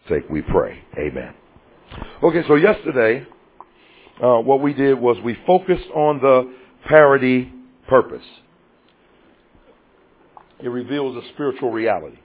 sake we pray. Amen. Okay, so yesterday, what we did was we focused on the parity purpose. It reveals a spiritual reality.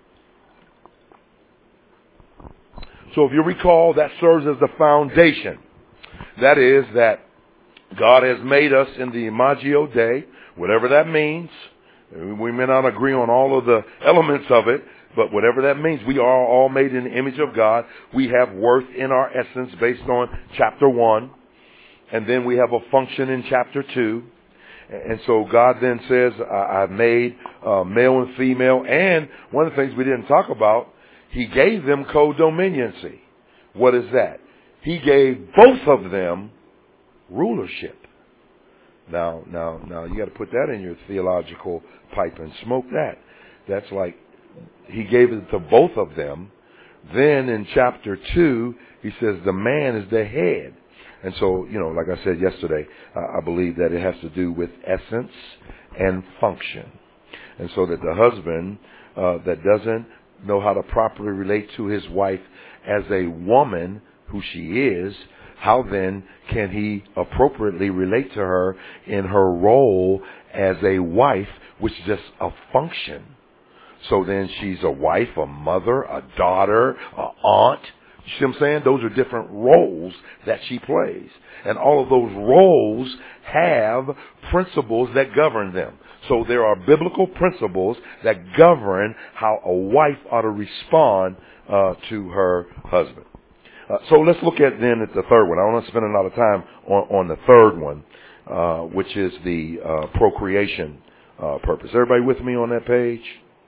So if you recall, that serves as the foundation. That is that God has made us in the Imago Dei, whatever that means. We may not agree on all of the elements of it, but whatever that means, we are all made in the image of God. We have worth in our essence based on chapter 1. And then we have a function in chapter 2. And so God then says, I've made male and female. And one of the things we didn't talk about, he gave them codominiancy. What is that? He gave both of them rulership. Now, you got to put that in your theological pipe and smoke that. That's like he gave it to both of them. Then in chapter 2, he says the man is the head. And so, like I said yesterday, I believe that it has to do with essence and function. And so that the husband that doesn't know how to properly relate to his wife as a woman who she is, how then can he appropriately relate to her in her role as a wife, which is just a function? So then she's a wife, a mother, a daughter, an aunt. You see what I'm saying? Those are different roles that she plays. And all of those roles have principles that govern them. So there are biblical principles that govern how a wife ought to respond to her husband. So let's look at then at the third one. I don't want to spend a lot of time on the third one, which is the procreation purpose. Everybody with me on that page?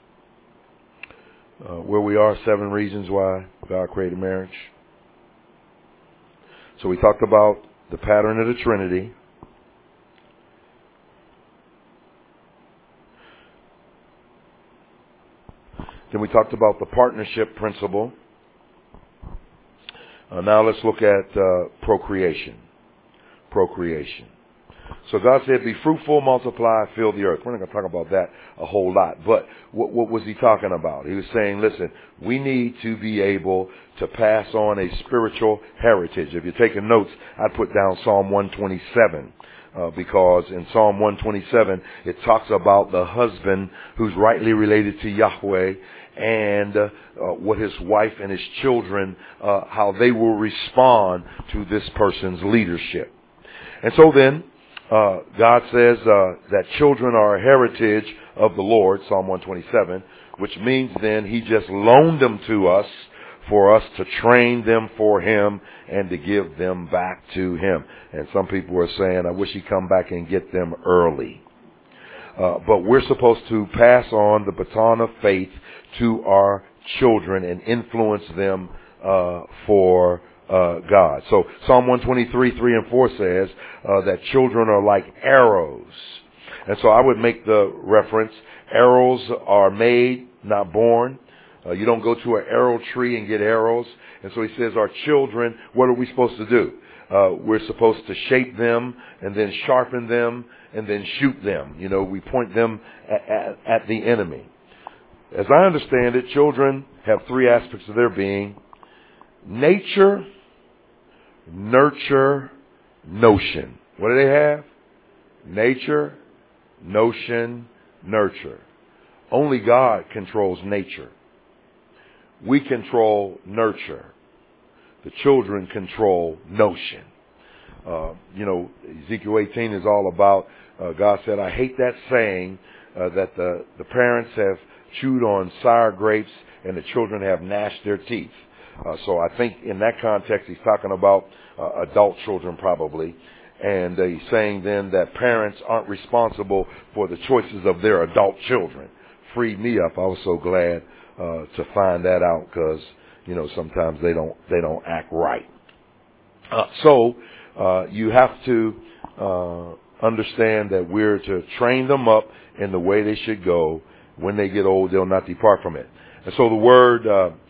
Where we are, 7 reasons why God created marriage. So we talked about the pattern of the Trinity. Then we talked about the partnership principle. Now let's look at procreation. Procreation. So God said, be fruitful, multiply, fill the earth. We're not going to talk about that a whole lot. But what was he talking about? He was saying, listen, we need to be able to pass on a spiritual heritage. If you're taking notes, I'd put down Psalm 127. Because in Psalm 127, it talks about the husband who's rightly related to Yahweh and what his wife and his children, how they will respond to this person's leadership. And so then, God says that children are a heritage of the Lord, Psalm 127, which means then he just loaned them to us for us to train them for him and to give them back to him. And some people are saying, I wish he'd come back and get them early. But we're supposed to pass on the baton of faith to our children and influence them for God. So Psalm 123, 3 and 4 says that children are like arrows. And so I would make the reference, arrows are made, not born. You don't go to an arrow tree and get arrows. And so he says our children, what are we supposed to do? We're supposed to shape them and then sharpen them and then shoot them. We point them at the enemy. As I understand it, children have 3 aspects of their being: nature, nurture, notion. What do they have? Nature, notion, nurture. Only God controls nature. We control nurture. The children control notion. Ezekiel 18 is all about, God said, I hate that saying that the parents have chewed on sour grapes and the children have gnashed their teeth. So I think in that context, he's talking about adult children probably. And he's saying then that parents aren't responsible for the choices of their adult children. Freed me up. I was so glad to find that out because, sometimes they don't act right. So you have to understand that we're to train them up in the way they should go. When they get old, they'll not depart from it. And so the word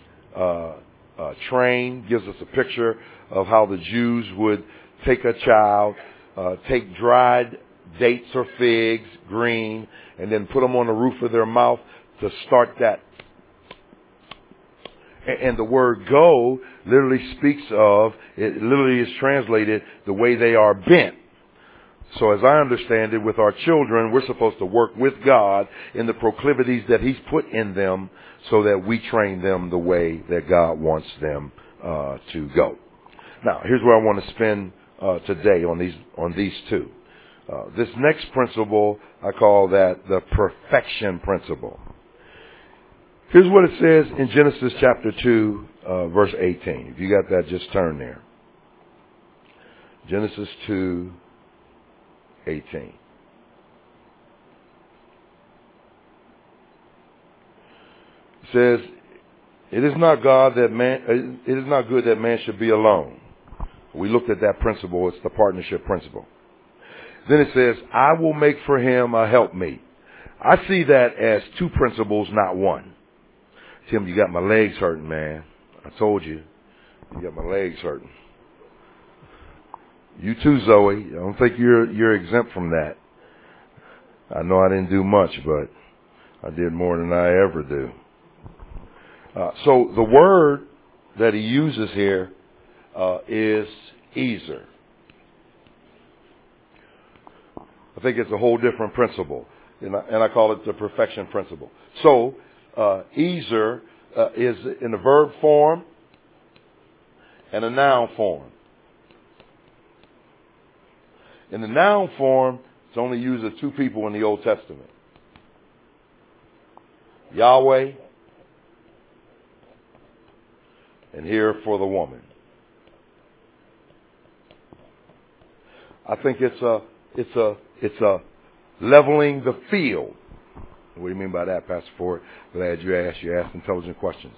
train gives us a picture of how the Jews would take a child, take dried dates or figs, green, and then put them on the roof of their mouth to start that. And the word go literally speaks of, it literally is translated the way they are bent. So as I understand it, with our children, we're supposed to work with God in the proclivities that He's put in them so that we train them the way that God wants them to go. Now, here's where I want to spend today on these two. This next principle, I call that the perfection principle. Here's what it says in Genesis chapter 2, verse 18. If you got that, just turn there. Genesis 2, 18. It says, it is not good that man should be alone. We looked at that principle. It's the partnership principle. Then it says, I will make for him a helpmeet. I see that as two principles, not one. Tim, you got my legs hurting, man. I told you. You got my legs hurting. You too, Zoe. I don't think you're exempt from that. I know I didn't do much, but I did more than I ever do. So the word that he uses here is ezer. I think it's a whole different principle, and I call it the perfection principle. So ezer is in a verb form and a noun form. In the noun form, it's only used of two people in the Old Testament. Yahweh, and here for the woman. I think it's a leveling the field. What do you mean by that, Pastor Ford? Glad you asked. You asked intelligent questions.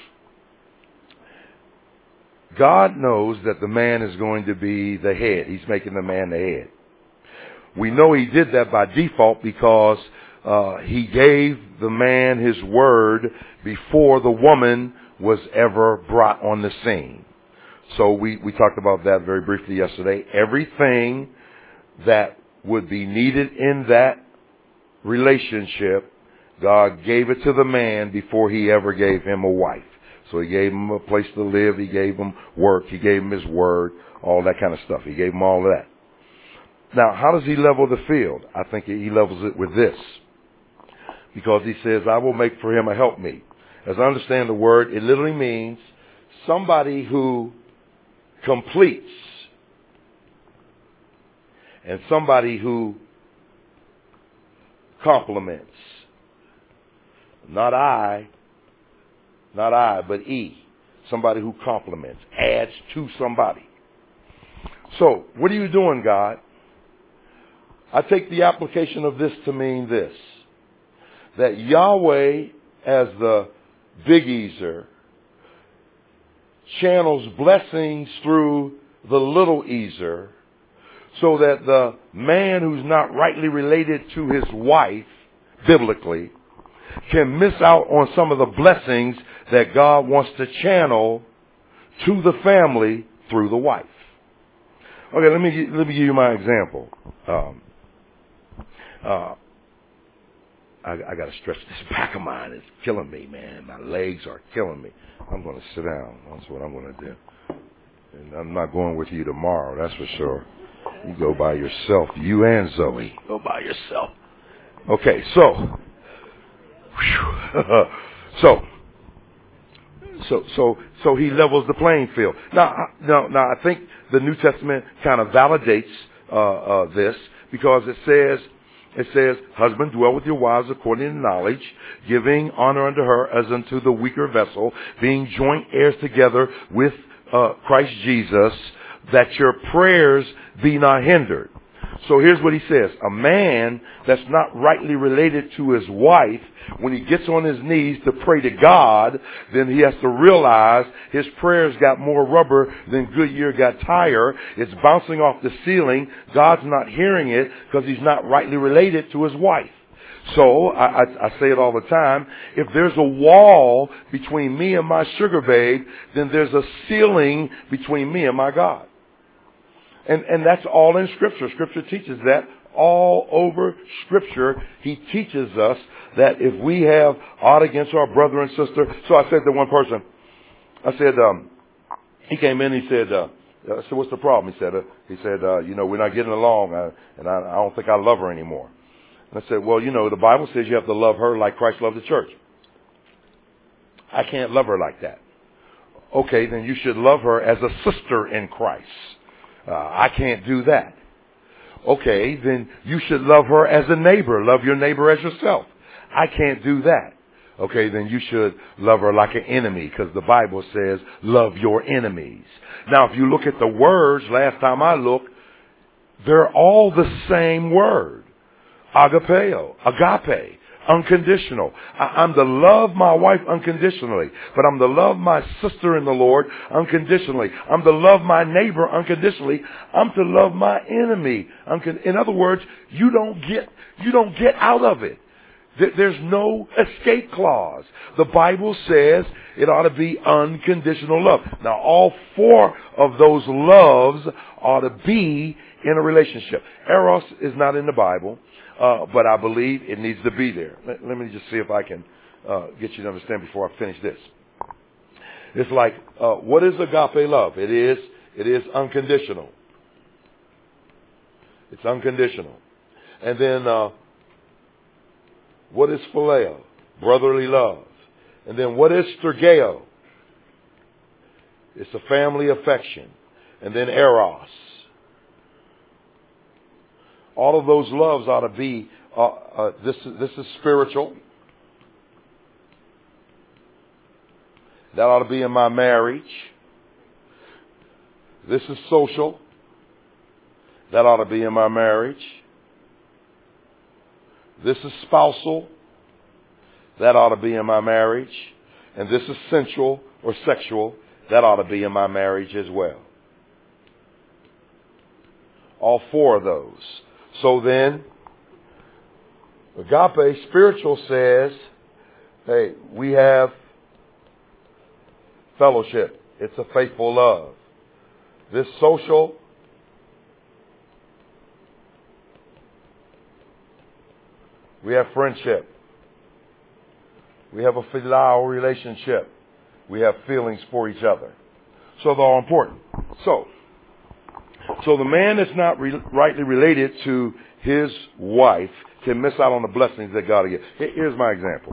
God knows that the man is going to be the head. He's making the man the head. We know he did that by default because he gave the man his word before the woman was ever brought on the scene. So we talked about that very briefly yesterday. Everything that would be needed in that relationship, God gave it to the man before he ever gave him a wife. So he gave him a place to live. He gave him work. He gave him his word, all that kind of stuff. He gave him all of that. Now, how does he level the field? I think he levels it with this. Because he says, I will make for him a helpmeet. As I understand the word, it literally means somebody who completes and somebody who complements. Not I, but he. Somebody who complements, adds to somebody. So, what are you doing, God? I take the application of this to mean this. That Yahweh, as the Big Ezer, channels blessings through the Little Ezer, so that the man who's not rightly related to his wife, biblically, can miss out on some of the blessings that God wants to channel to the family through the wife. Okay, let me give you my example. I got to stretch this back of mine. It's killing me, man. My legs are killing me. I'm going to sit down. That's what I'm going to do. And I'm not going with you tomorrow, that's for sure. You go by yourself. You and Zoe. Go by yourself. Okay, so he levels the playing field. Now, I think the New Testament kind of validates this because it says, husband, dwell with your wives according to knowledge, giving honor unto her as unto the weaker vessel, being joint heirs together with Christ Jesus, that your prayers be not hindered. So here's what he says. A man that's not rightly related to his wife, when he gets on his knees to pray to God, then he has to realize his prayers got more rubber than Goodyear got tire. It's bouncing off the ceiling. God's not hearing it because he's not rightly related to his wife. So I say it all the time. If there's a wall between me and my sugar babe, then there's a ceiling between me and my God. And that's all in Scripture. Scripture teaches that all over Scripture. He teaches us that if we have aught against our brother and sister. So I said to one person, I said, he came in, he said, I said, what's the problem? He said, we're not getting along, and I don't think I love her anymore. And I said, well, the Bible says you have to love her like Christ loved the church. I can't love her like that. Okay, then you should love her as a sister in Christ. I can't do that. Okay, then you should love her as a neighbor. Love your neighbor as yourself. I can't do that. Okay, then you should love her like an enemy, because the Bible says love your enemies. Now, if you look at the words, last time I looked, they're all the same word. Agapeo, agape, unconditional. I'm to love my wife unconditionally, but I'm to love my sister in the Lord unconditionally. I'm to love my neighbor unconditionally. I'm to love my enemy. In other words, you don't get out of it. There's no escape clause. The Bible says it ought to be unconditional love. Now, all four of those loves ought to be in a relationship. Eros is not in the Bible, but I believe it needs to be there. Let me just see if I can get you to understand before I finish this. It's like, what is agape love? It is unconditional. It's unconditional. And then, what is phileo? Brotherly love. And then what is stergeo? It's a family affection. And then eros. All of those loves ought to be, this is spiritual. That ought to be in my marriage. This is social. That ought to be in my marriage. This is spousal. That ought to be in my marriage. And this is sensual or sexual. That ought to be in my marriage as well. All four of those. So then, agape, spiritual, says, hey, we have fellowship. It's a faithful love. This social, we have friendship. We have a filial relationship. We have feelings for each other. So they're all important. So the man that's not rightly related to his wife can miss out on the blessings that God gives. Here's my example.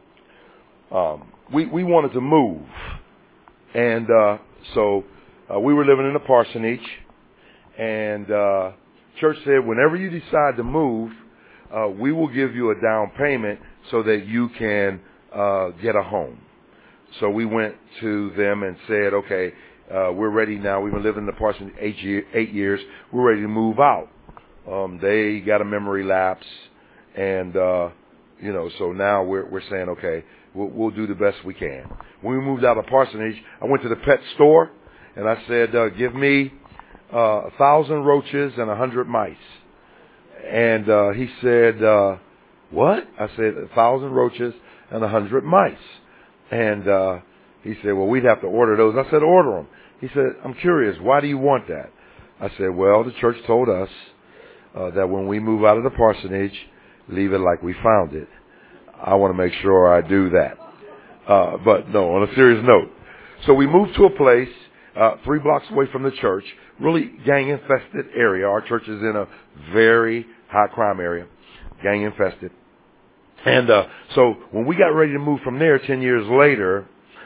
We wanted to move. And so we were living in a parsonage. And church said, whenever you decide to move, we will give you a down payment so that you can get a home. So we went to them and said, okay, we're ready now. We've been living in the parsonage 8 years. We're ready to move out. They got a memory lapse. And, so now we're saying, okay, we'll do the best we can. When we moved out of the parsonage, I went to the pet store and I said, give me 1,000 roaches and 100 mice. And he said, what? I said, 1,000 roaches and 100 mice. And he said, well, we'd have to order those. I said, order them. He said, I'm curious, why do you want that? I said, well, the church told us that when we move out of the parsonage, leave it like we found it. I want to make sure I do that. But no, on a serious note. So we moved to a place 3 blocks away from the church, really gang-infested area. Our church is in a very high-crime area, gang-infested. And so when we got ready to move from there 10 years later,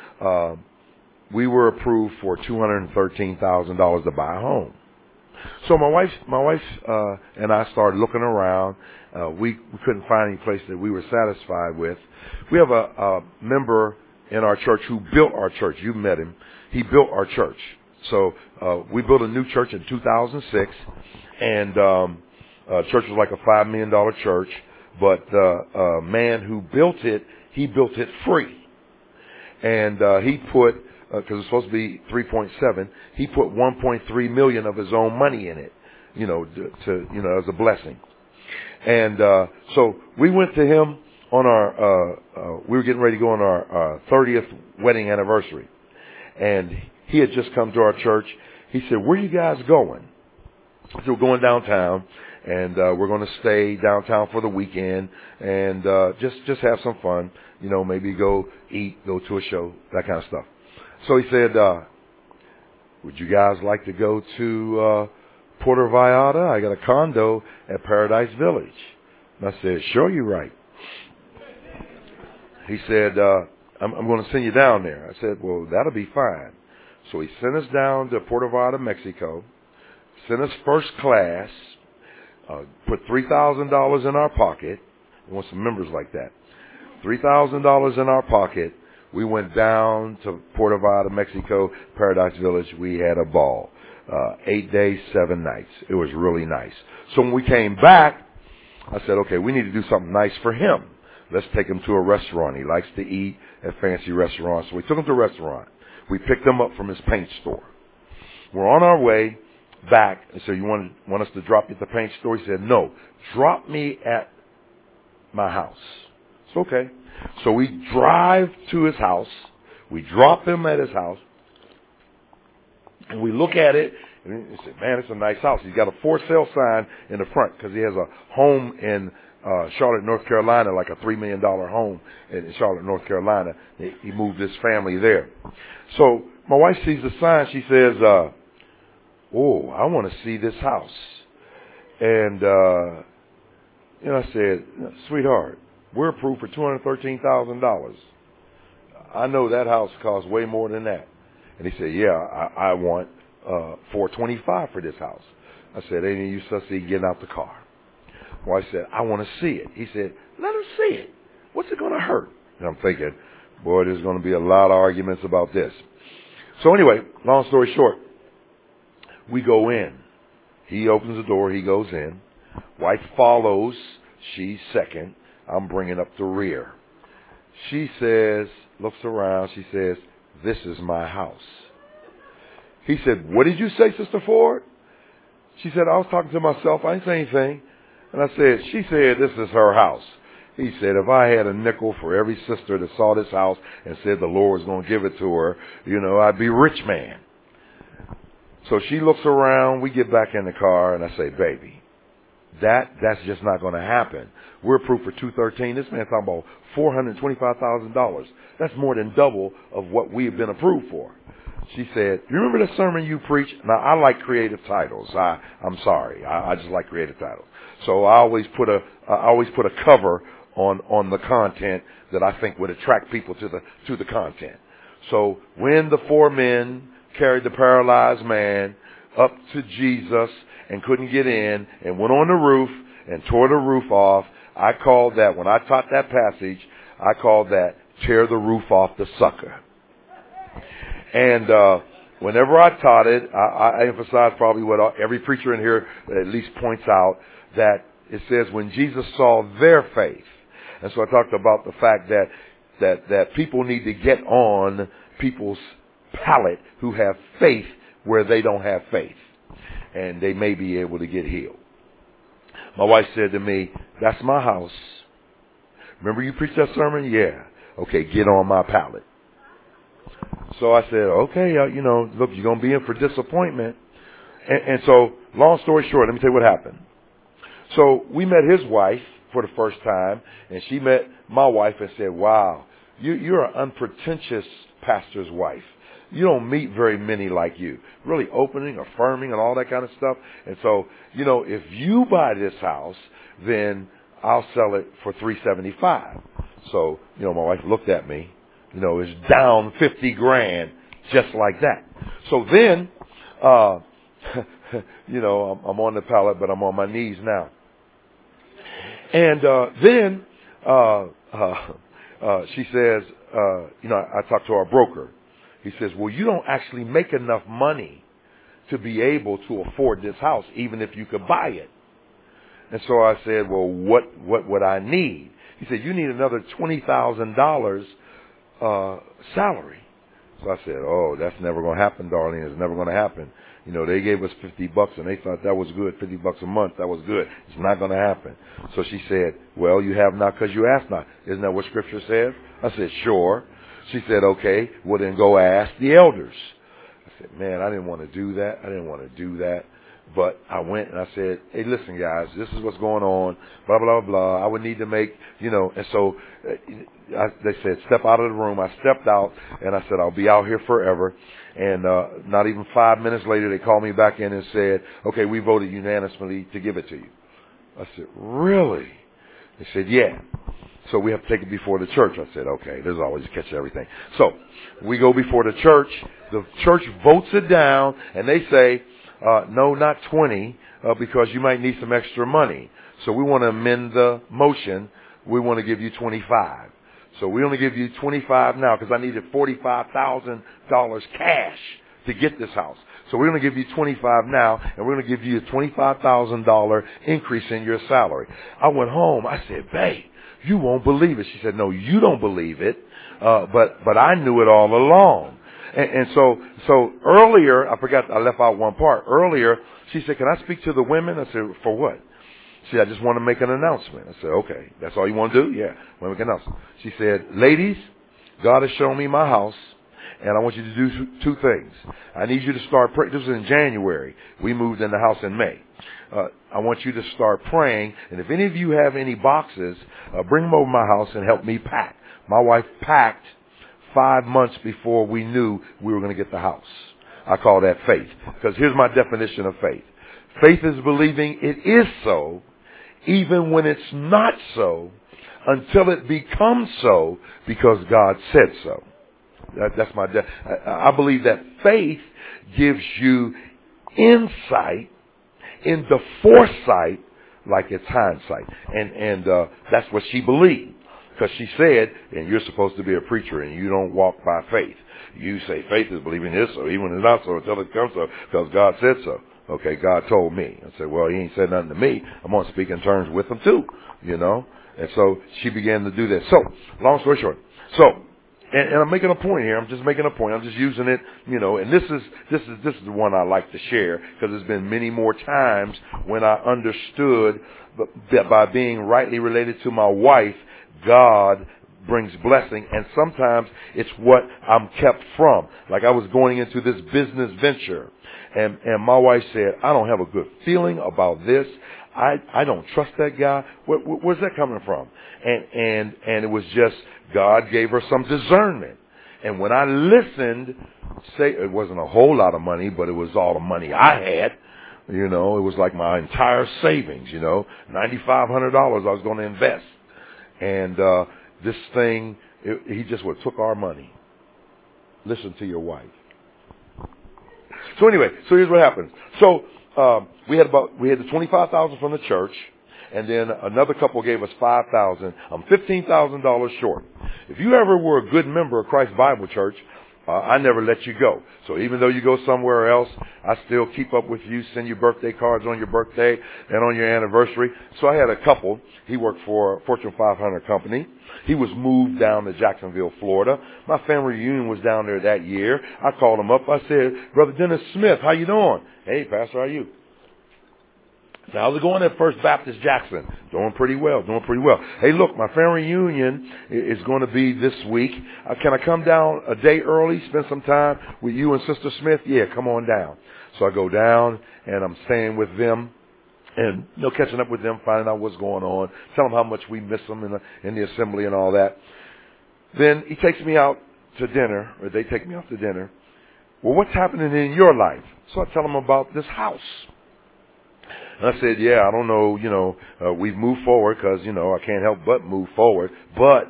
we were approved for $213,000 to buy a home. So my wife and I started looking around. We couldn't find any place that we were satisfied with. We have a member in our church who built our church. You met him. He built our church. So we built a new church in 2006, and church was like a $5 million church. But the man who built it, he built it free, and he put, because it's supposed to be 3.7, he put 1.3 million of his own money in it, to as a blessing. And so we went to him on our, we were getting ready to go on our 30th wedding anniversary, and he had just come to our church. He said, "Where are you guys going?" So we're going downtown, and we're going to stay downtown for the weekend and just have some fun, maybe go eat, go to a show, that kind of stuff. So he said, would you guys like to go to Puerto Vallarta? I got a condo at Paradise Village. And I said, sure, you're right. He said, I'm going to send you down there. I said, well, that'll be fine. So he sent us down to Puerto Vallarta, Mexico, sent us first class, put $3,000 in our pocket. We want some members like that. $3,000 in our pocket. We went down to Puerto Vallarta, Mexico, Paradise Village. We had a ball. 8 days, 7 nights. It was really nice. So when we came back, I said, okay, we need to do something nice for him. Let's take him to a restaurant. He likes to eat at fancy restaurants. So we took him to a restaurant. We picked him up from his paint store. We're on our way back. And so you want us to drop you at the paint store? He said, no, drop me at my house. It's okay. So we drive to his house. We drop him at his house. And we look at it. And he said, man, it's a nice house. He's got a for sale sign in the front because he has a home in Charlotte, North Carolina, like a $3 million home in Charlotte, North Carolina. He moved his family there. So my wife sees the sign. She says, oh, I want to see this house. And, I said, sweetheart, we're approved for $213,000. I know that house costs way more than that. And he said, yeah, I want $425 for this house. I said, ain't any use us getting out the car. My wife said, I want to see it. He said, let us see it. What's it going to hurt? And I'm thinking, boy, there's going to be a lot of arguments about this. So anyway, long story short, we go in. He opens the door. He goes in. Wife follows. She's second. I'm bringing up the rear. She says, looks around. She says, this is my house. He said, what did you say, Sister Ford? She said, I was talking to myself. I didn't say anything. And I said, she said, this is her house. He said, if I had a nickel for every sister that saw this house and said the Lord was going to give it to her, I'd be a rich man. So she looks around. We get back in the car, and I say, baby, that's just not going to happen. We're approved for $213. This man's talking about $425,000. That's more than double of what we have been approved for. She said, you remember the sermon you preached? Now, I like creative titles. I'm sorry. I just like creative titles. So I always put a cover on the content that I think would attract people to the content. So when the 4 men carried the paralyzed man up to Jesus and couldn't get in and went on the roof and tore the roof off, I called that, when I taught that passage, I called that tear the roof off the sucker. And whenever I taught it, I emphasized probably what every preacher in here at least points out, that it says when Jesus saw their faith. And so I talked about the fact that people need to get on people's palate who have faith where they don't have faith. And they may be able to get healed. My wife said to me, that's my house. Remember you preached that sermon? Yeah. Okay, get on my palate. So I said, okay, look, you're going to be in for disappointment. And so, long story short, let me tell you what happened. So we met his wife for the first time, and she met my wife and said, wow, you're an unpretentious pastor's wife. You don't meet very many like you. Really opening, affirming, and all that kind of stuff. And so, if you buy this house, then I'll sell it for $375. So, my wife looked at me. It's down $50,000 just like that. So then, I'm on the pallet, but I'm on my knees now. And then she says, I talked to our broker. He says, well, you don't actually make enough money to be able to afford this house, even if you could buy it. And so I said, well, what would I need? He said, you need another $20,000 salary. So I said, oh, that's never going to happen, darling. It's never going to happen. They gave us $50 and they thought that was good. $50 a month, that was good. It's not going to happen. So she said, well, you have not because you asked not. Isn't that what Scripture says? I said, sure. She said, okay, well then go ask the elders. I said, man, I didn't want to do that. But I went and I said, hey, listen, guys, this is what's going on, blah, blah, blah. I would need to make, and so they said, step out of the room. I stepped out, and I said, I'll be out here forever. And not even 5 minutes later, they called me back in and said, okay, we voted unanimously to give it to you. I said, really? They said, yeah. So we have to take it before the church. I said, okay, there's always a catch to everything. So we go before the church. The church votes it down, and they say, no, not 20, because you might need some extra money. So we want to amend the motion. We want to give you 25. So we only give you 25 now because I needed $45,000 cash to get this house. So we're going to give you 25 now, and we're going to give you a $25,000 increase in your salary. I went home. I said, babe, you won't believe it. She said, no, you don't believe it, but I knew it all along. And so earlier, I forgot, I left out one part. Earlier, she said, can I speak to the women? I said, for what? She said, I just want to make an announcement. I said, okay, that's all you want to do? Yeah, I want to make an announcement. She said, ladies, God has shown me my house, and I want you to do two things. I need you to start praying. This was in January. We moved in the house in May. I want you to start praying, and if any of you have any boxes, bring them over my house and help me pack. My wife packed 5 months before we knew we were going to get the house. I call that faith, because here's my definition of faith. Faith is believing it is so, even when it's not so, until it becomes so, because God said so. That's my I believe that faith gives you insight into foresight like it's hindsight. And that's what she believed. Because she said, and you're supposed to be a preacher and you don't walk by faith. You say faith is believing this so, even when it's not so, until it comes so, because God said so. Okay, God told me. I said, well, he ain't said nothing to me. I'm going to speak in terms with him too, And so she began to do this. So, long story short. So, and I'm making a point here. I'm just making a point. I'm just using it, and this is the one I like to share, because there's been many more times when I understood that by being rightly related to my wife, God brings blessing, and sometimes it's what I'm kept from. Like I was going into this business venture, and my wife said, I don't have a good feeling about this. I don't trust that guy. Where's that coming from? And it was just God gave her some discernment. And when I listened, it wasn't a whole lot of money, but it was all the money I had. It was like my entire savings, $9,500 I was going to invest. And this thing, he just took our money. Listen to your wife. So anyway, so here's what happens. So we had the $25,000 from the church, and then another couple gave us $5,000. I'm $15,000 short. If you ever were a good member of Christ Bible Church, I never let you go. So even though you go somewhere else, I still keep up with you, send you birthday cards on your birthday and on your anniversary. So I had a couple. He worked for a Fortune 500 company. He was moved down to Jacksonville, Florida. My family reunion was down there that year. I called him up. I said, Brother Dennis Smith, how you doing? Hey, Pastor, how are you? So how's it going at First Baptist Jackson? Doing pretty well. Hey, look, my family reunion is going to be this week. Can I come down a day early, spend some time with you and Sister Smith? Yeah, come on down. So I go down, and I'm staying with them, and catching up with them, finding out what's going on, tell them how much we miss them in the assembly and all that. Then he takes me out to dinner, or they take me out to dinner. Well, what's happening in your life? So I tell them about this house. And I said, yeah, I don't know, we've moved forward because, I can't help but move forward. But,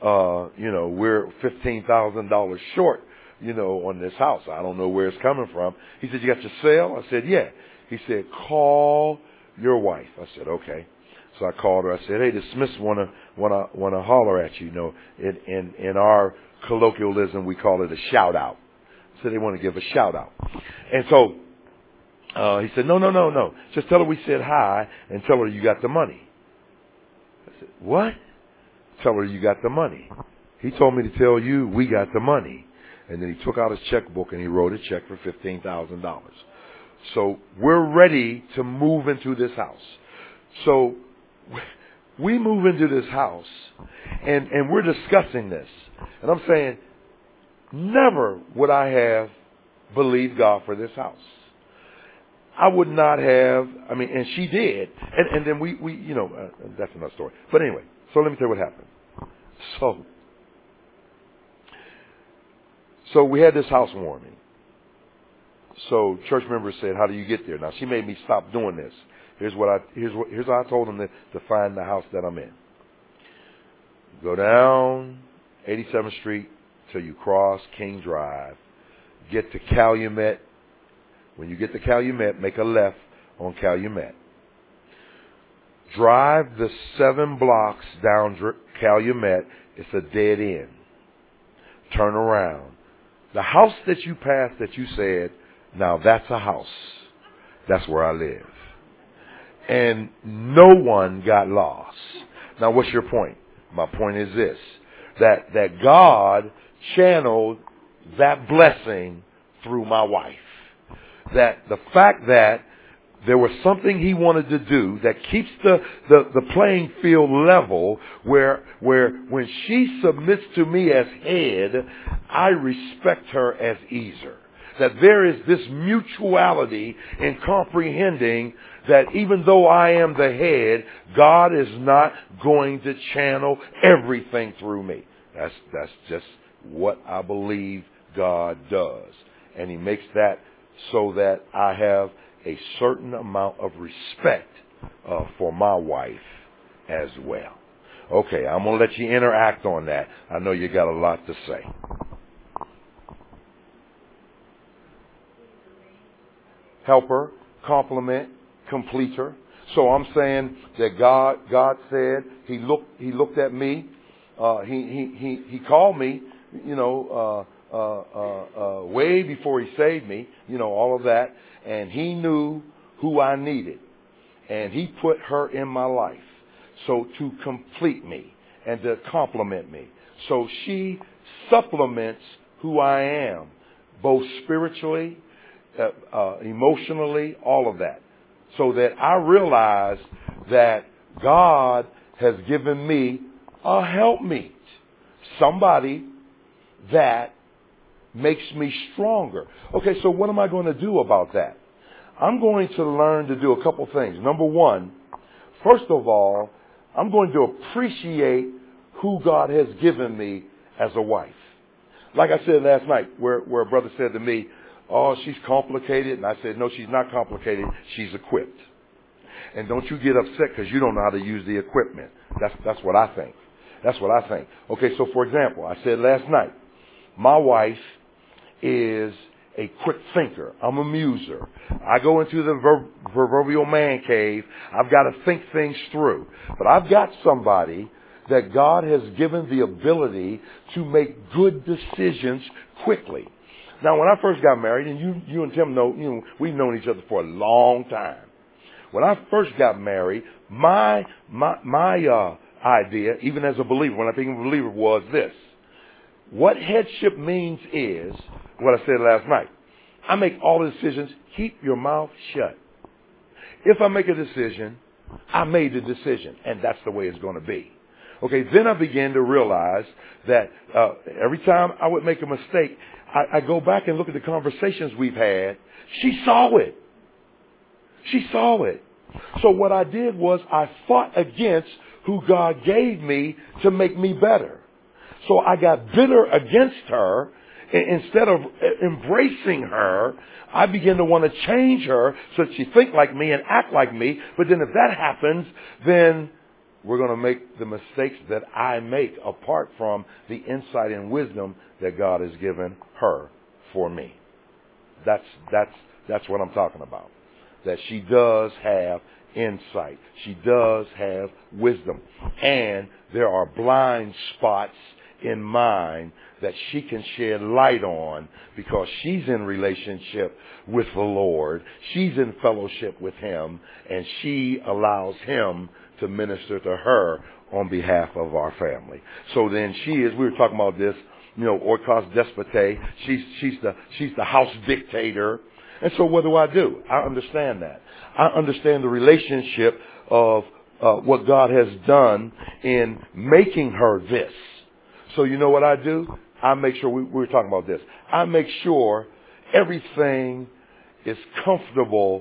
we're $15,000 short, on this house. I don't know where it's coming from. He said, you got your sale? I said, yeah. He said, call your wife. I said, okay. So I called her. I said, hey, the Smiths want to holler at you. In our colloquialism, we call it a shout out. So they want to give a shout out. And so, he said, no. Just tell her we said hi and tell her you got the money. I said, what? Tell her you got the money. He told me to tell you we got the money. And then he took out his checkbook and he wrote a check for $15,000. So we're ready to move into this house. So we move into this house and we're discussing this. And I'm saying, never would I have believed God for this house. I would not have, and she did. And then we that's another story. But anyway, so let me tell you what happened. So we had this housewarming. So church members said, how do you get there? Now, she made me stop doing this. Here's how I told them to find the house that I'm in. Go down 87th Street till you cross King Drive. Get to Calumet. When you get to Calumet, make a left on Calumet. Drive the 7 blocks down Calumet. It's a dead end. Turn around. The house that you passed that you said, now that's a house. That's where I live. And no one got lost. Now what's your point? My point is this, that God channeled that blessing through my wife. That the fact that there was something he wanted to do that keeps the playing field level where when she submits to me as head, I respect her as easer. That there is this mutuality in comprehending that even though I am the head, God is not going to channel everything through me. That's just what I believe God does. And he makes that so that I have a certain amount of respect for my wife as well. Okay, I'm going to let you interact on that. I know you got a lot to say. Help her, compliment, complete her. So I'm saying that God said He looked at me. He called me, way before He saved me. All of that, and He knew who I needed, and He put her in my life, so to complete me and to compliment me. So she supplements who I am, both spiritually, emotionally, all of that. So that I realize that God has given me a helpmeet. Somebody that makes me stronger. Okay, so what am I going to do about that? I'm going to learn to do a couple things. Number one, first of all, I'm going to appreciate who God has given me as a wife. Like I said last night, where a brother said to me, oh, she's complicated. And I said, no, she's not complicated. She's equipped. And don't you get upset because you don't know how to use the equipment. That's what I think. That's what I think. Okay, so for example, I said last night, my wife is a quick thinker. I'm a muser. I go into the proverbial man cave. I've got to think things through. But I've got somebody that God has given the ability to make good decisions quickly. Now, when I first got married, and you and Tim know, we've known each other for a long time. When I first got married, my idea, even as a believer, when I became a believer, was this. What headship means is, what I said last night, I make all the decisions, keep your mouth shut. If I make a decision, I made the decision, and that's the way it's going to be. Okay, then I began to realize that every time I would make a mistake, I go back and look at the conversations we've had. She saw it. She saw it. So what I did was I fought against who God gave me to make me better. So I got bitter against her. Instead of embracing her, I began to want to change her so that she think like me and act like me. But then if that happens, then we're going to make the mistakes that I make apart from the insight and wisdom that God has given her for me. That's what I'm talking about. That she does have insight. She does have wisdom. And there are blind spots in mine that she can shed light on because she's in relationship with the Lord. She's in fellowship with Him, and she allows Him to minister to her on behalf of our family. So then she is, we were talking about this, oikos despote. She's the house dictator. And so what do? I understand that. I understand the relationship of what God has done in making her this. So you know what I do? I make sure, we were talking about this. I make sure everything is comfortable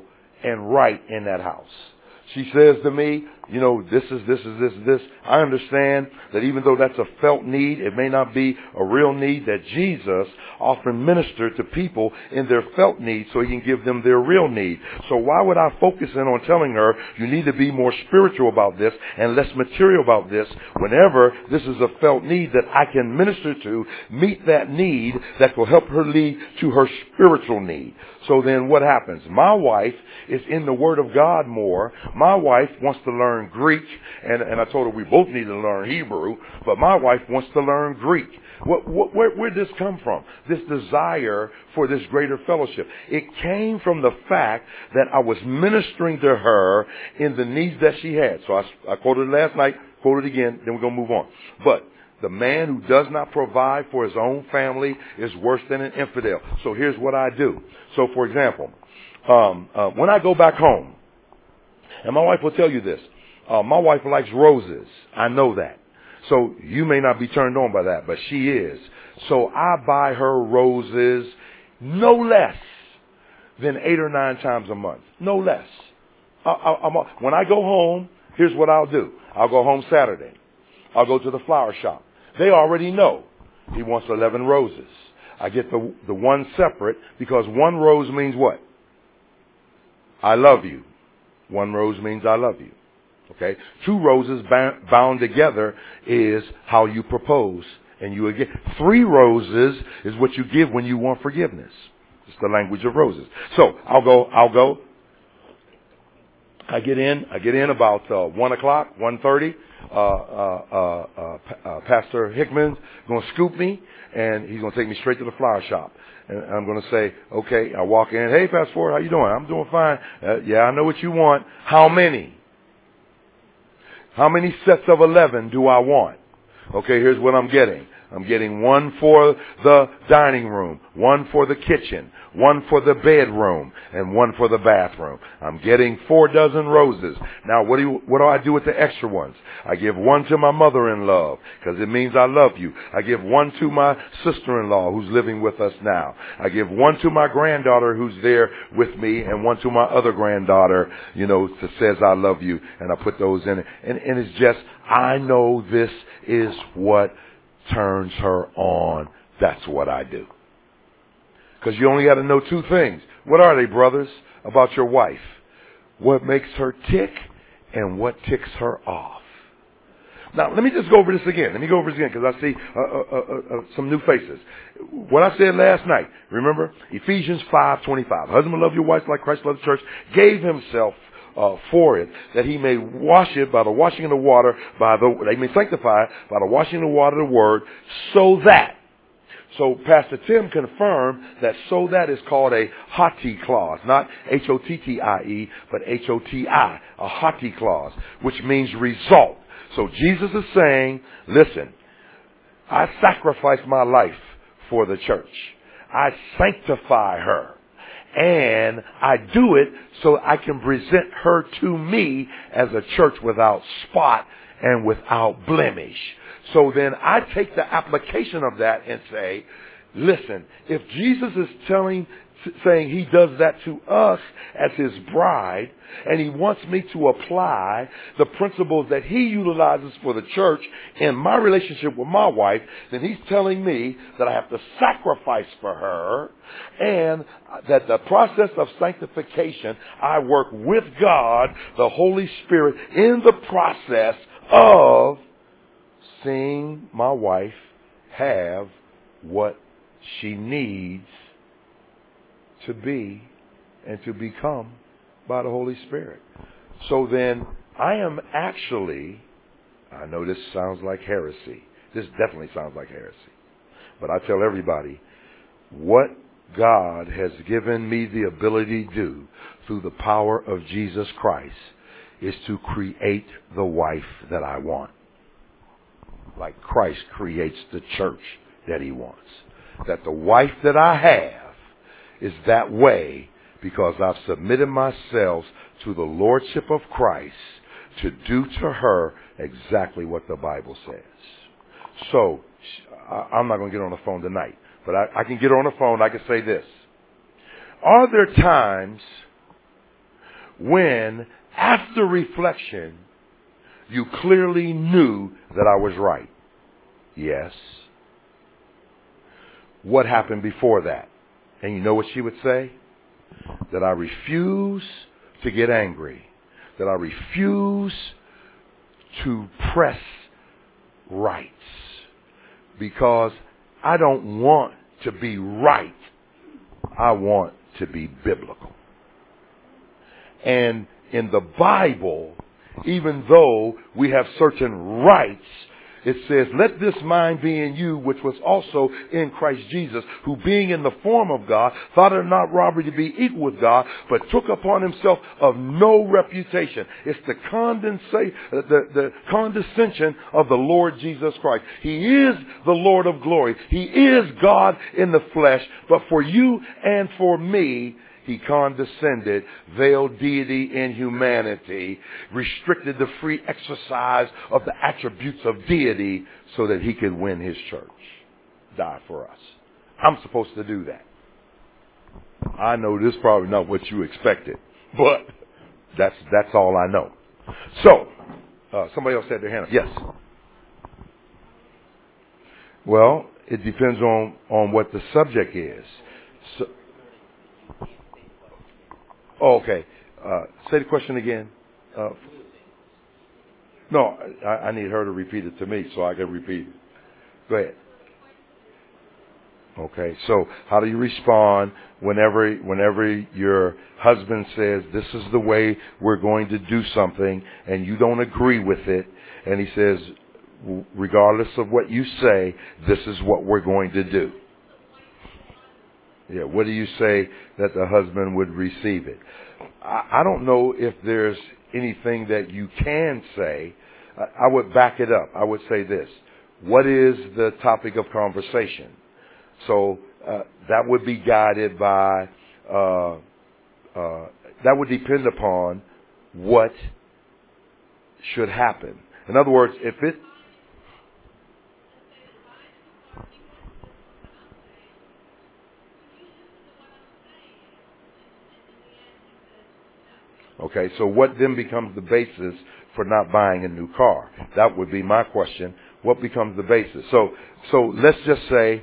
and right in that house. She says to me, you know, this. I understand that even though that's a felt need, it may not be a real need, that Jesus often ministered to people in their felt need so he can give them their real need. So why would I focus in on telling her you need to be more spiritual about this and less material about this whenever this is a felt need that I can minister to, meet that need that will help her lead to her spiritual need. So then what happens? My wife is in the Word of God more. My wife wants to learn Greek, and I told her we both need to learn Hebrew, but my wife wants to learn Greek. Where did this come from? This desire for this greater fellowship. It came from the fact that I was ministering to her in the needs that she had. So I quoted it last night, quoted it again, then we're going to move on. But the man who does not provide for his own family is worse than an infidel. So here's what I do. So, for example, when I go back home, and my wife will tell you this, my wife likes roses. I know that. So you may not be turned on by that, but she is. So I buy her roses no less than 8 or 9 times a month. No less. When I go home, here's what I'll do. I'll go home Saturday. I'll go to the flower shop. They already know he wants 11 roses. I get the one separate because one rose means what? I love you. One rose means I love you. Okay? 2 roses bound together is how you propose. And you again, 3 roses is what you give when you want forgiveness. It's the language of roses. So I'll go. I get in about 1 o'clock, 1:30. Pastor Hickman's going to scoop me, and he's going to take me straight to the flower shop. And I'm going to say, okay, I walk in. Hey, Pastor Ford, how you doing? I'm doing fine. Yeah, I know what you want. How many? How many sets of 11 do I want? Okay, here's what I'm getting. I'm getting 1 for the dining room, 1 for the kitchen, 1 for the bedroom, and 1 for the bathroom. I'm getting 4 dozen roses. Now, what do I do with the extra ones? I give 1 to my mother-in-law because it means I love you. I give 1 to my sister-in-law who's living with us now. I give 1 to my granddaughter who's there with me, and 1 to my other granddaughter, that says I love you. And I put those in it. And it's just, I know this is what turns her on. That's what I do. Because you only got to know 2 things. What are they, brothers, about your wife? What makes her tick and what ticks her off. Now, let me just go over this again. Because I see some new faces. What I said last night, remember? Ephesians 5:25. Husband, love your wife like Christ loved the church, gave himself for it, that he may wash it by the washing of the water, they may sanctify it by the washing of the water of the word, so Pastor Tim confirmed that so that is called a hoti clause, not H-O-T-T-I-E, but H-O-T-I, a hoti clause, which means result. So Jesus is saying, listen, I sacrifice my life for the church. I sanctify her. And I do it so I can present her to me as a church without spot and without blemish. So then I take the application of that and say, listen, if Jesus is saying he does that to us as his bride, and he wants me to apply the principles that he utilizes for the church in my relationship with my wife, then he's telling me that I have to sacrifice for her, and that the process of sanctification, I work with God, the Holy Spirit, in the process of seeing my wife have what she needs to be and to become by the Holy Spirit. So then I am actually, I know this sounds like heresy. This definitely sounds like heresy. But I tell everybody, what God has given me the ability to do through the power of Jesus Christ is to create the wife that I want. Like Christ creates the church that he wants. That the wife that I have is that way because I've submitted myself to the lordship of Christ to do to her exactly what the Bible says. So, I'm not going to get on the phone tonight, but I can get her on the phone. I can say this. Are there times when, after reflection, you clearly knew that I was right? Yes. What happened before that? And you know what she would say? That I refuse to get angry. That I refuse to press rights. Because I don't want to be right. I want to be biblical. And in the Bible, even though we have certain rights, it says, let this mind be in you, which was also in Christ Jesus, who being in the form of God, thought it not robbery to be equal with God, but took upon himself of no reputation. It's the condescension of the Lord Jesus Christ. He is the Lord of glory. He is God in the flesh, but for you and for me, he condescended, veiled deity in humanity, restricted the free exercise of the attributes of deity so that he could win his church, die for us. I'm supposed to do that. I know this is probably not what you expected, but that's all I know. So, somebody else had their hand up. Yes. Well, it depends on what the subject is. So, okay. Say the question again. No, I need her to repeat it to me so I can repeat it. Go ahead. Okay, so how do you respond whenever your husband says, this is the way we're going to do something, and you don't agree with it, and he says, regardless of what you say, this is what we're going to do? Yeah, what do you say that the husband would receive it? I don't know if there's anything that you can say. I would back it up. I would say this. What is the topic of conversation? So that would be guided by, that would depend upon what should happen. In other words, if it... Okay, so what then becomes the basis for not buying a new car? That would be my question. What becomes the basis? So let's just say,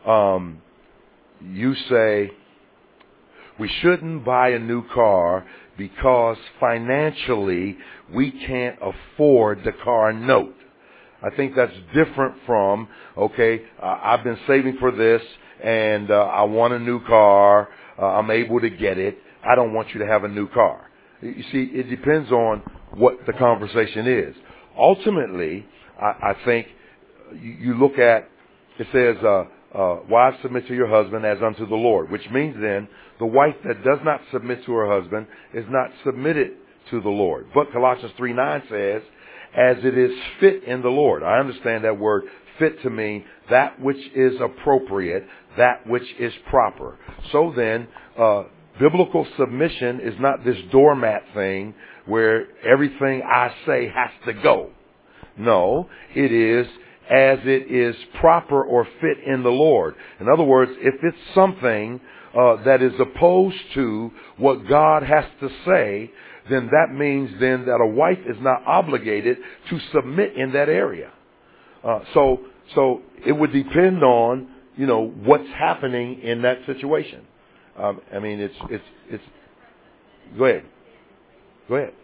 you say, we shouldn't buy a new car because financially we can't afford the car note. I think that's different from, okay, I've been saving for this and I want a new car. I'm able to get it. I don't want you to have a new car. You see, it depends on what the conversation is. Ultimately, I think you look at, it says, wives submit to your husband as unto the Lord, which means then the wife that does not submit to her husband is not submitted to the Lord. But Colossians 3:9 says, as it is fit in the Lord. I understand that word fit to mean that which is appropriate, that which is proper. So then, biblical submission is not this doormat thing where everything I say has to go. No, it is as it is proper or fit in the Lord. In other words, if it's something that is opposed to what God has to say, then that means then that a wife is not obligated to submit in that area. So it would depend on, what's happening in that situation. I mean, it's. Go ahead. Go ahead.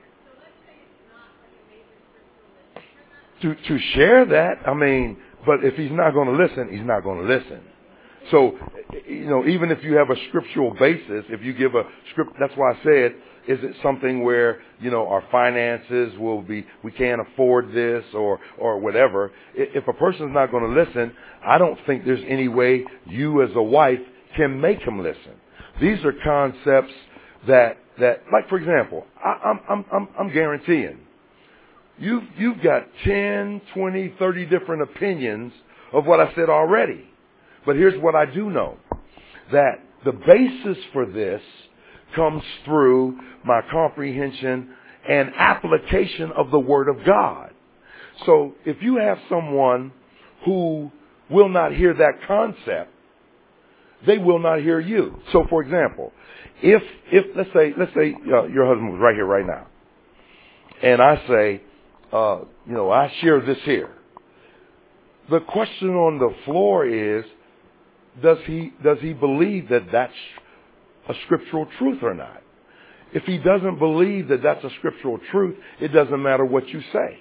To share that, I mean, but if he's not going to listen, he's not going to listen. So, even if you have a scriptural basis, if you give a script, that's why I said, is it something where, our finances will be, we can't afford this or whatever. If a person's not going to listen, I don't think there's any way you as a wife can make him listen. These are concepts that like, for example, I'm guaranteeing you've got 10, 20, 30 different opinions of what I said already. But here's what I do know, that the basis for this comes through my comprehension and application of the Word of God. So if you have someone who will not hear that concept, they will not hear you. So, for example, if let's say your husband was right here right now, and I say, I share this here. The question on the floor is, does he believe that that's a scriptural truth or not? If he doesn't believe that that's a scriptural truth, it doesn't matter what you say.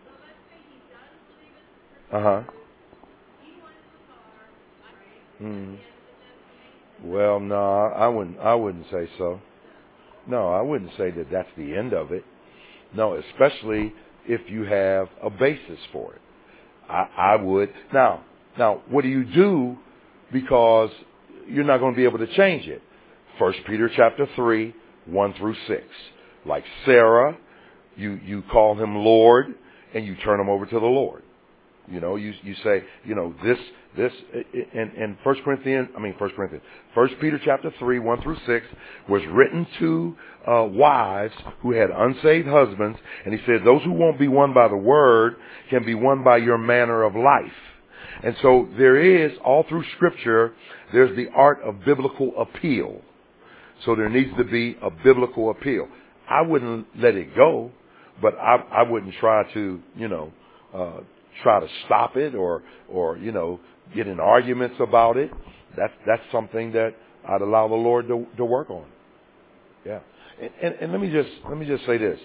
Well, no, I wouldn't say so. No, I wouldn't say that that's the end of it. No, especially if you have a basis for it. I would. Now, what do you do? Because you're not going to be able to change it. 1 Peter chapter 3, 1 through 6. Like Sarah, you call him Lord, and you turn him over to the Lord. You say, this in 1 Peter chapter 3, 1 through 6 was written to wives who had unsaved husbands. And he said, those who won't be won by the word can be won by your manner of life. And so there is, all through Scripture, there's the art of biblical appeal. So there needs to be a biblical appeal. I wouldn't let it go, but I wouldn't try to, try to stop it or get in arguments about it. That's something that I'd allow the Lord to work on. Yeah. And let me just say this.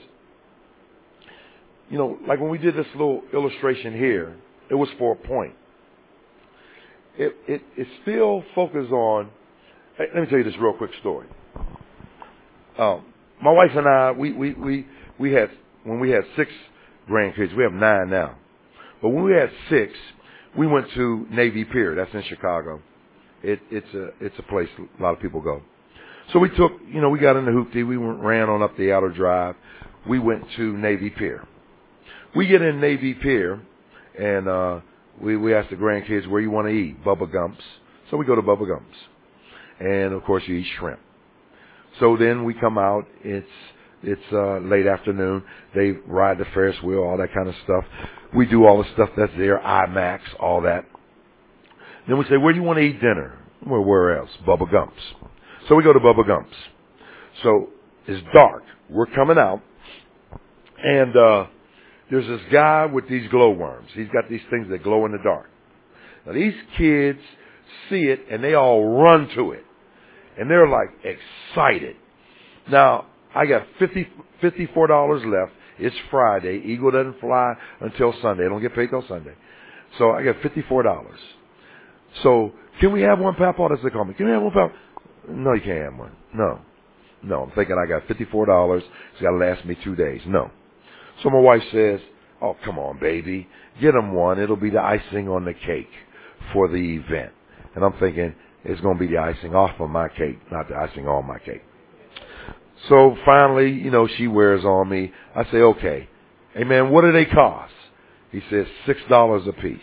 Like when we did this little illustration here, it was for a point. It still focuses on. Let me tell you this real quick story. My wife and I, we had, when we had 6 grandkids, we have 9 now. But when we had 6, we went to Navy Pier. That's in Chicago. It's a place a lot of people go. So we took, we got in the hoopty. We ran on up the outer drive. We went to Navy Pier. We get in Navy Pier, and we asked the grandkids, where you want to eat? Bubba Gump's. So we go to Bubba Gump's. And, of course, you eat shrimp. So then we come out. It's late afternoon. They ride the Ferris wheel, all that kind of stuff. We do all the stuff that's there, IMAX, all that. Then we say, where do you want to eat dinner? Well, where else? Bubba Gump's. So we go to Bubba Gump's. So it's dark. We're coming out. And there's this guy with these glowworms. He's got these things that glow in the dark. Now, these kids see it, and they all run to it. And they're like excited. Now, I got $54 left. It's Friday. Eagle doesn't fly until Sunday. They don't get paid till Sunday. So I got $54. So can we have one, Papa? That's what they call me. Can we have one, Papa? No, you can't have one. No. I'm thinking I got $54. It's got to last me 2 days. No. So my wife says, oh, come on, baby. Get them one. It'll be the icing on the cake for the event. And I'm thinking, it's going to be the icing off of my cake, not the icing on my cake. So finally, she wears on me. I say, okay. Hey, man, what do they cost? He says, $6 a piece.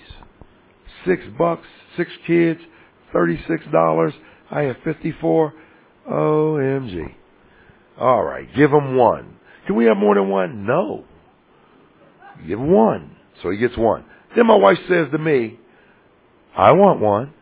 $6, 6 kids, $36. I have 54. OMG. All right, give him one. Can we have more than one? No. Give him one. So he gets one. Then my wife says to me, I want one.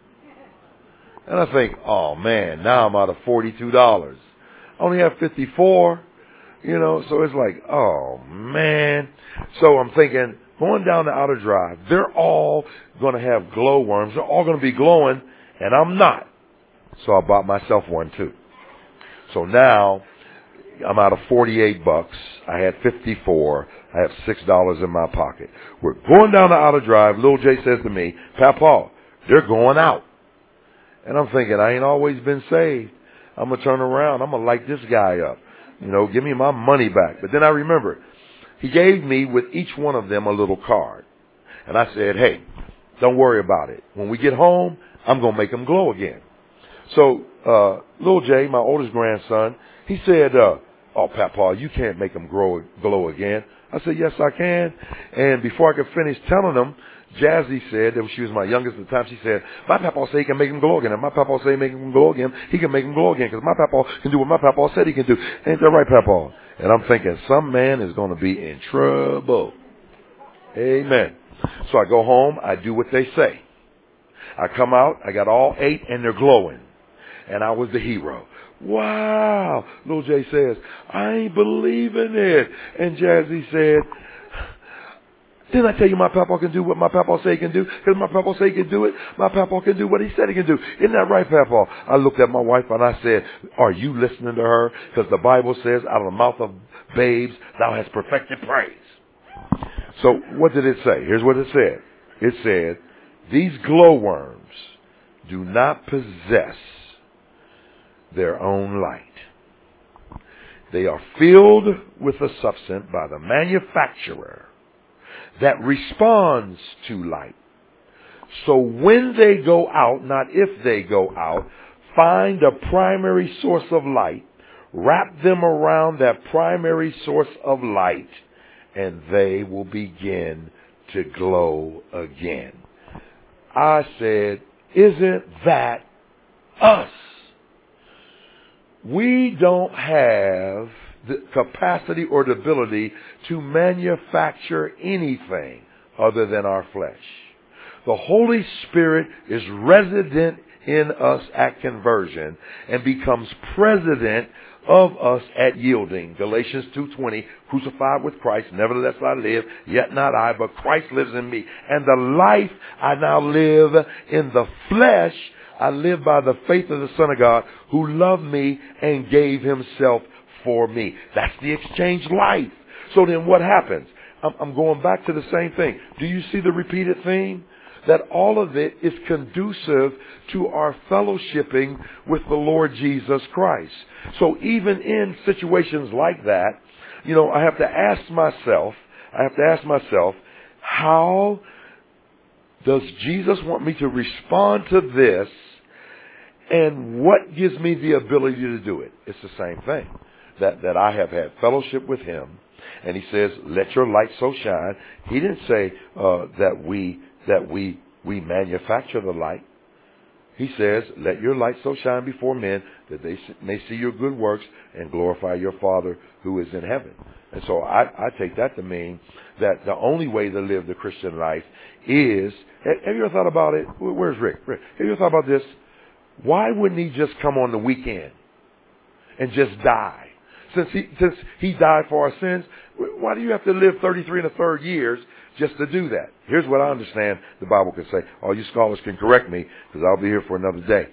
And I think, oh, man, now I'm out of $42. I only have 54, so it's like, oh, man. So I'm thinking, going down the outer drive, they're all going to have glowworms. They're all going to be glowing, and I'm not. So I bought myself one, too. So now I'm out of $48. I had 54. I have $6 in my pocket. We're going down the outer drive. Little Jay says to me, Papa, they're going out. And I'm thinking, I ain't always been saved. I'm going to turn around. I'm going to light this guy up. Give me my money back. But then I remember, he gave me with each one of them a little card. And I said, hey, don't worry about it. When we get home, I'm going to make them glow again. So little Jay, my oldest grandson, he said, oh, Papa, you can't make them glow again. I said, yes, I can. And before I could finish telling them, Jazzy said, that she was my youngest at the time, she said, my papa say he can make him glow again. And my papa say make him glow again, he can make him glow again. Because my papa can do what my papa said he can do. Ain't that right, Papa? And I'm thinking, some man is going to be in trouble. Amen. So I go home, I do what they say. I come out, I got all 8 and they're glowing. And I was the hero. Wow. Little Jay says, I ain't believing it. And Jazzy said, didn't I tell you my papa can do what my papa say he can do? Because my papa say he can do it. My papa can do what he said he can do. Isn't that right, papa? I looked at my wife and I said, are you listening to her? Because the Bible says, out of the mouth of babes, thou hast perfected praise. So what did it say? Here's what it said. It said, these glowworms do not possess their own light. They are filled with a substance by the manufacturer that responds to light. So when they go out, not if they go out, find a primary source of light, wrap them around that primary source of light, and they will begin to glow again. I said, isn't that us? We don't have the capacity or the ability to manufacture anything other than our flesh. The Holy Spirit is resident in us at conversion and becomes president of us at yielding. Galatians 2:20, crucified with Christ, nevertheless I live, yet not I, but Christ lives in me. And the life I now live in the flesh, I live by the faith of the Son of God who loved me and gave himself for me. That's the exchange life. So then what happens? I'm going back to the same thing. Do you see the repeated theme? That all of it is conducive to our fellowshipping with the Lord Jesus Christ. So even in situations like that, I have to ask myself, how does Jesus want me to respond to this? And what gives me the ability to do it? It's the same thing. That I have had fellowship with him. And he says, let your light so shine. He didn't say that we manufacture the light. He says, let your light so shine before men that they may see your good works and glorify your Father who is in heaven. And so I take that to mean that the only way to live the Christian life is, have you ever thought about it? Where's Rick? Have you ever thought about this? Why wouldn't he just come on the weekend and just die? Since he died for our sins, why do you have to live 33 and a third years just to do that? Here's what I understand the Bible can say. All you scholars can correct me because I'll be here for another day.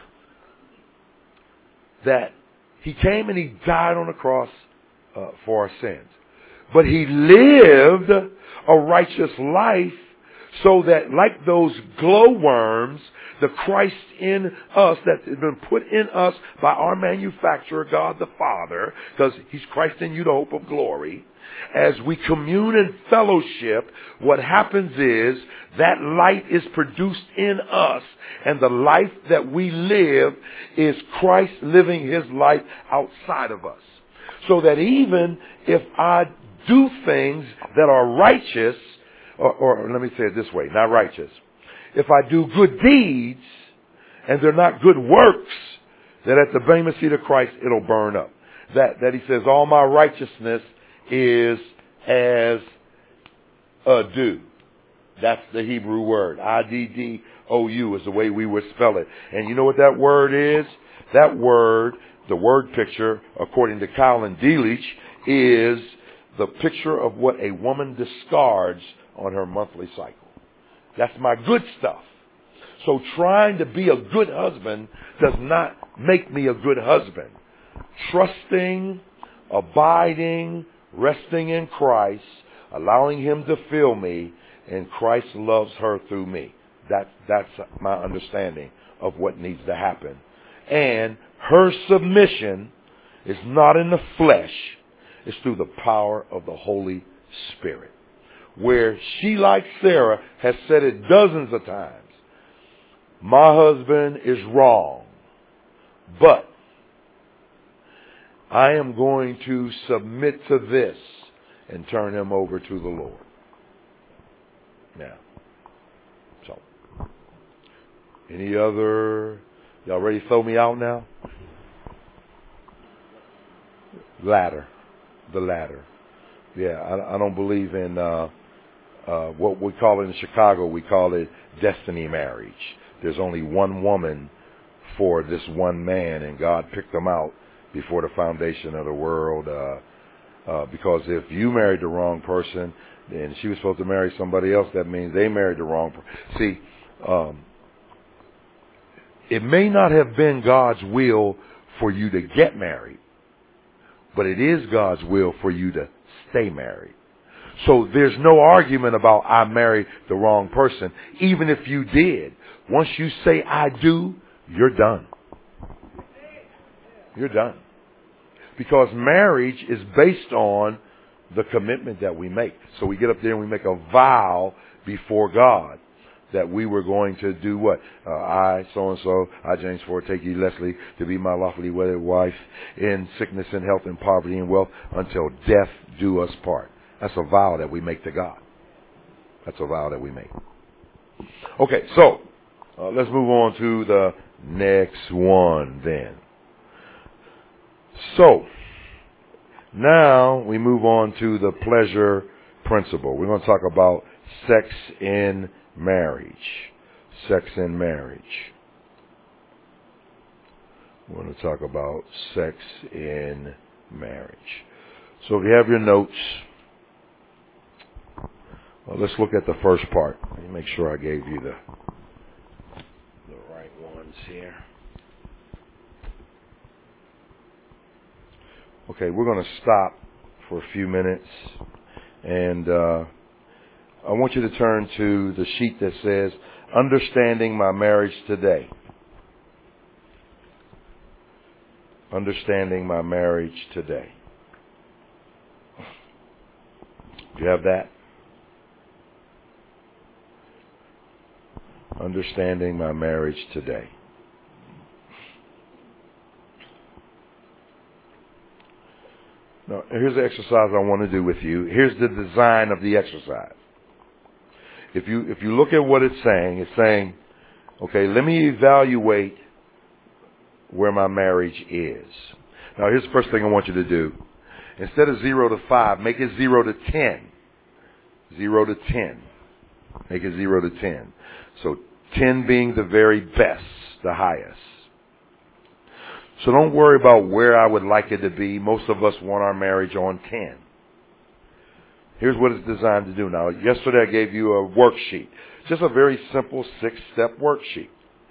That he came and he died on the cross for our sins. But he lived a righteous life so that like those glowworms, the Christ in us that has been put in us by our manufacturer, God the Father, because he's Christ in you, the hope of glory. As we commune and fellowship, what happens is that light is produced in us, and the life that we live is Christ living his life outside of us. So that even if I do things that are righteous, or let me say it this way, not righteous. If I do good deeds and they're not good works, then at the bema seat of Christ, it'll burn up. That he says, all my righteousness is as a due. That's the Hebrew word. I-D-D-O-U is the way we would spell it. And you know what that word is? That word, the word picture, according to Colin Delich, is the picture of what a woman discards on her monthly cycle. That's my good stuff. So trying to be a good husband does not make me a good husband. Trusting, abiding, resting in Christ, allowing him to fill me, and Christ loves her through me. That's my understanding of what needs to happen. And her submission is not in the flesh. It's through the power of the Holy Spirit. Where she, like Sarah, has said it dozens of times, my husband is wrong, but I am going to submit to this and turn him over to the Lord. Now, so, any other, y'all ready to throw me out now? The ladder. Yeah, I don't believe in what we call it in Chicago, we call it destiny marriage. There's only one woman for this one man, and God picked them out before the foundation of the world. Because if you married the wrong person, and she was supposed to marry somebody else, that means they married the wrong person. See, it may not have been God's will for you to get married, but it is God's will for you to stay married. So there's no argument about I married the wrong person. Even if you did, once you say I do, you're done. You're done. Because marriage is based on the commitment that we make. So we get up there and we make a vow before God that we were going to do what? I, so-and-so, I, James Ford, take you, Leslie, to be my lawfully wedded wife in sickness and health and poverty and wealth until death do us part. That's a vow that we make to God. That's a vow that we make. Okay, so let's move on to the next one then. So, now we move on to the pleasure principle. We're going to talk about sex in marriage. Sex in marriage. We're going to talk about sex in marriage. So if you have your notes, let's look at the first part. Let me make sure I gave you the right ones here. Okay, we're going to stop for a few minutes, and I want you to turn to the sheet that says, Understanding My Marriage Today. Understanding My Marriage Today. Do you have that? Understanding My Marriage Today. Now, here's the exercise I want to do with you. Here's the design of the exercise. If you look at what it's saying, okay, let me evaluate where my marriage is. Now, here's the first thing I want you to do. Instead of 0 to 5, make it 0 to 10. 0 to 10. Make it 0 to 10. So 10 being the very best, the highest. So don't worry about where I would like it to be. Most of us want our marriage on 10. Here's what it's designed to do. Now, yesterday I gave you a worksheet. Just a very simple 6-step worksheet.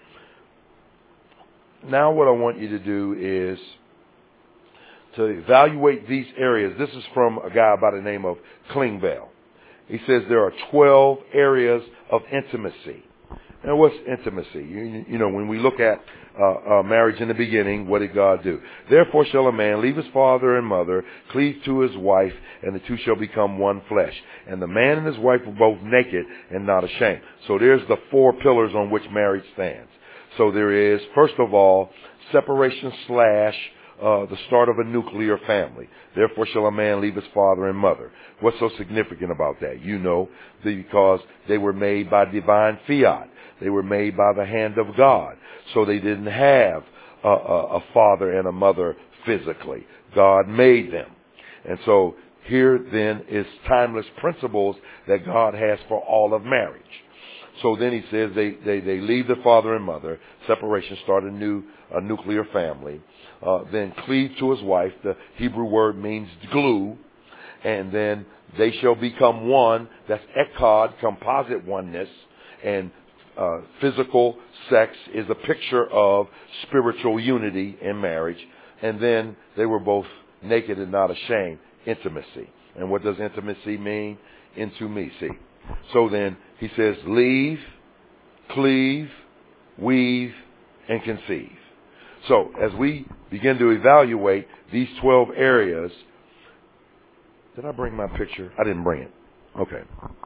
Now what I want you to do is to evaluate these areas. This is from a guy by the name of Klingbeil. He says there are 12 areas of intimacy. Now, what's intimacy? You know, when we look at marriage in the beginning, what did God do? Therefore shall a man leave his father and mother, cleave to his wife, and the two shall become one flesh. And the man and his wife were both naked and not ashamed. So there's the 4 pillars on which marriage stands. So there is, first of all, separation / the start of a nuclear family. Therefore shall a man leave his father and mother. What's so significant about that? You know, because they were made by divine fiat. They were made by the hand of God. So they didn't have a father and a mother physically. God made them. And so here then is timeless principles that God has for all of marriage. So then he says they leave the father and mother, separation, start a nuclear family, then cleave to his wife. The Hebrew word means glue. And then they shall become one. That's echad, composite oneness. And physical sex is a picture of spiritual unity in marriage. And then they were both naked and not ashamed. Intimacy. And what does intimacy mean? Intimacy. So then he says leave, cleave, weave, and conceive. So as we begin to evaluate these 12 areas, did I bring my picture? I didn't bring it. Okay.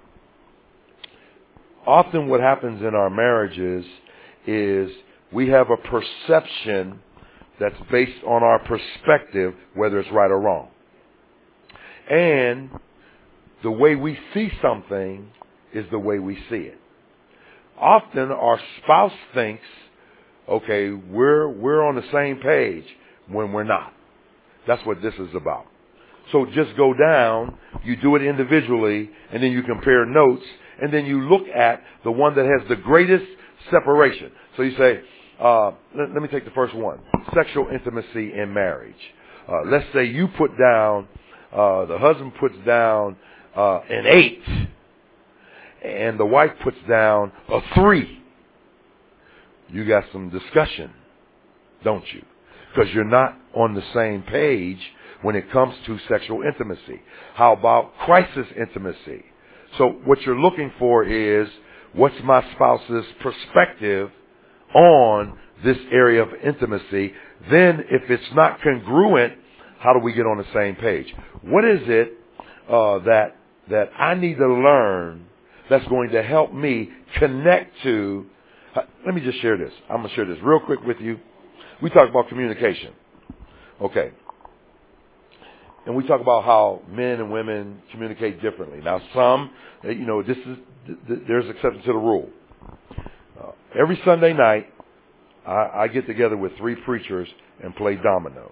Often what happens in our marriages is we have a perception that's based on our perspective, whether it's right or wrong. And the way we see something is the way we see it. Often our spouse thinks, okay, we're on the same page when we're not. That's what this is about. So just go down, you do it individually, and then you compare notes, and then you look at the one that has the greatest separation. So you say, let me take the first one, sexual intimacy in marriage. Let's say you put down, the husband puts down an 8, and the wife puts down a 3. You got some discussion, don't you? Because you're not on the same page when it comes to sexual intimacy. How about crisis intimacy? So what you're looking for is, what's my spouse's perspective on this area of intimacy? Then if it's not congruent, how do we get on the same page? What is it that I need to learn that's going to help me connect to? Let me just share this. I'm going to share this real quick with you. We talk about communication. Okay. And we talk about how men and women communicate differently. Now, some, there's exception to the rule. Every Sunday night, I get together with 3 preachers and play dominoes.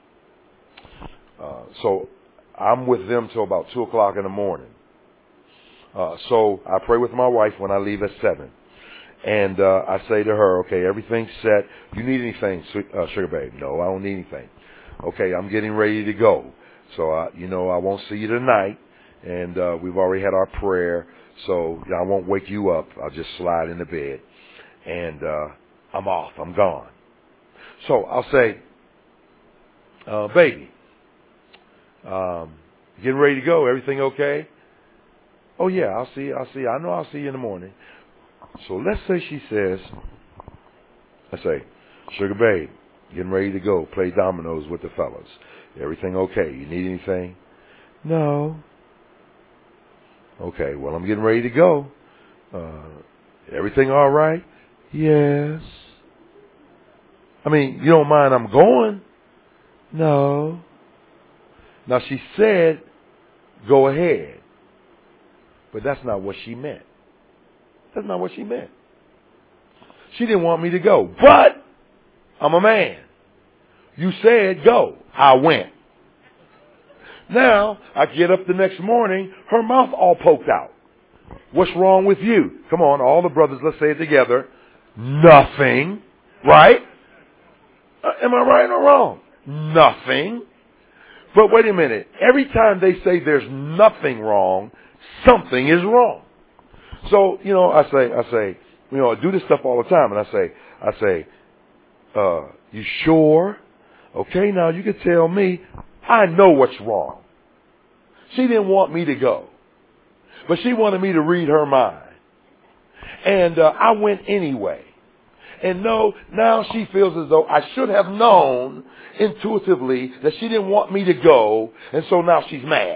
So I'm with them till about 2 o'clock in the morning. So I pray with my wife when I leave at 7. And I say to her, okay, everything's set. You need anything, sugar babe? No, I don't need anything. Okay, I'm getting ready to go. So, I won't see you tonight. And we've already had our prayer. So I won't wake you up. I'll just slide into bed. And I'm off. I'm gone. So I'll say, baby, getting ready to go. Everything okay? Oh, yeah, I'll see you. I know I'll see you in the morning. So let's say she says, I say, sugar babe, getting ready to go, play dominoes with the fellas. Everything okay? You need anything? No. Okay, well, I'm getting ready to go. Everything all right? Yes. I mean, you don't mind I'm going? No. Now, she said, go ahead. But that's not what she meant. That's not what she meant. She didn't want me to go. But I'm a man. You said go. I went. Now, I get up the next morning, her mouth all poked out. What's wrong with you? Come on, all the brothers, let's say it together. Nothing. Right? Am I right or wrong? Nothing. But wait a minute. Every time they say there's nothing wrong, something is wrong. So, I say, I do this stuff all the time. And I say, you sure? Okay, now you can tell me. I know what's wrong. She didn't want me to go. But she wanted me to read her mind. And I went anyway. And no, now she feels as though I should have known intuitively that she didn't want me to go. And so now she's mad.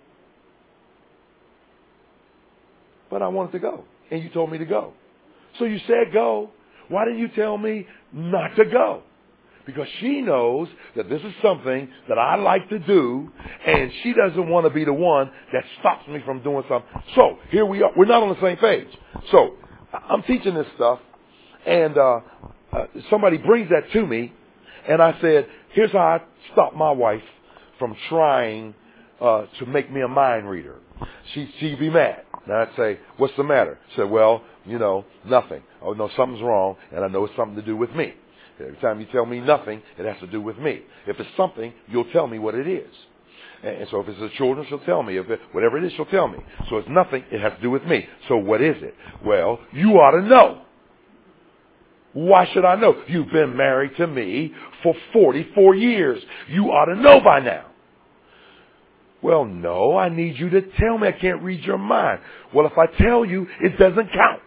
But I wanted to go. And you told me to go. So you said go. Why didn't you tell me not to go? Because she knows that this is something that I like to do, and she doesn't want to be the one that stops me from doing something. So here we are. We're not on the same page. So I'm teaching this stuff, and somebody brings that to me, and I said, here's how I stop my wife from trying to make me a mind reader. She'd be mad. And I'd say, what's the matter? She said, well, nothing. Oh, no, something's wrong, and I know it's something to do with me. Every time you tell me nothing, it has to do with me. If it's something, you'll tell me what it is. And so if it's the children, she'll tell me. Whatever it is, she'll tell me. So it's nothing, it has to do with me. So what is it? Well, you ought to know. Why should I know? You've been married to me for 44 years. You ought to know by now. Well, no, I need you to tell me. I can't read your mind. Well, if I tell you, it doesn't count.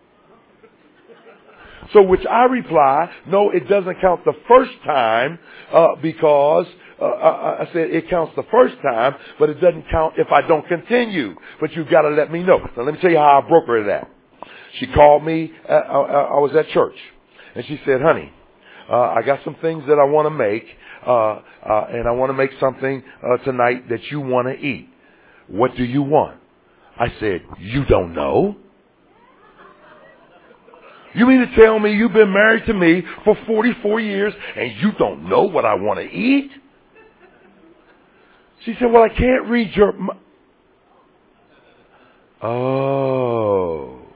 So which I reply, no, it doesn't count the first time because I said it counts the first time, but it doesn't count if I don't continue. But you've got to let me know. Now, let me tell you how I brokered that. She called me. I was at church, and she said, honey, I got some things that I want to make, and I want to make something tonight that you want to eat. What do you want? I said, you don't know? You mean to tell me you've been married to me for 44 years and you don't know what I want to eat? She said, well, I can't read your... Oh.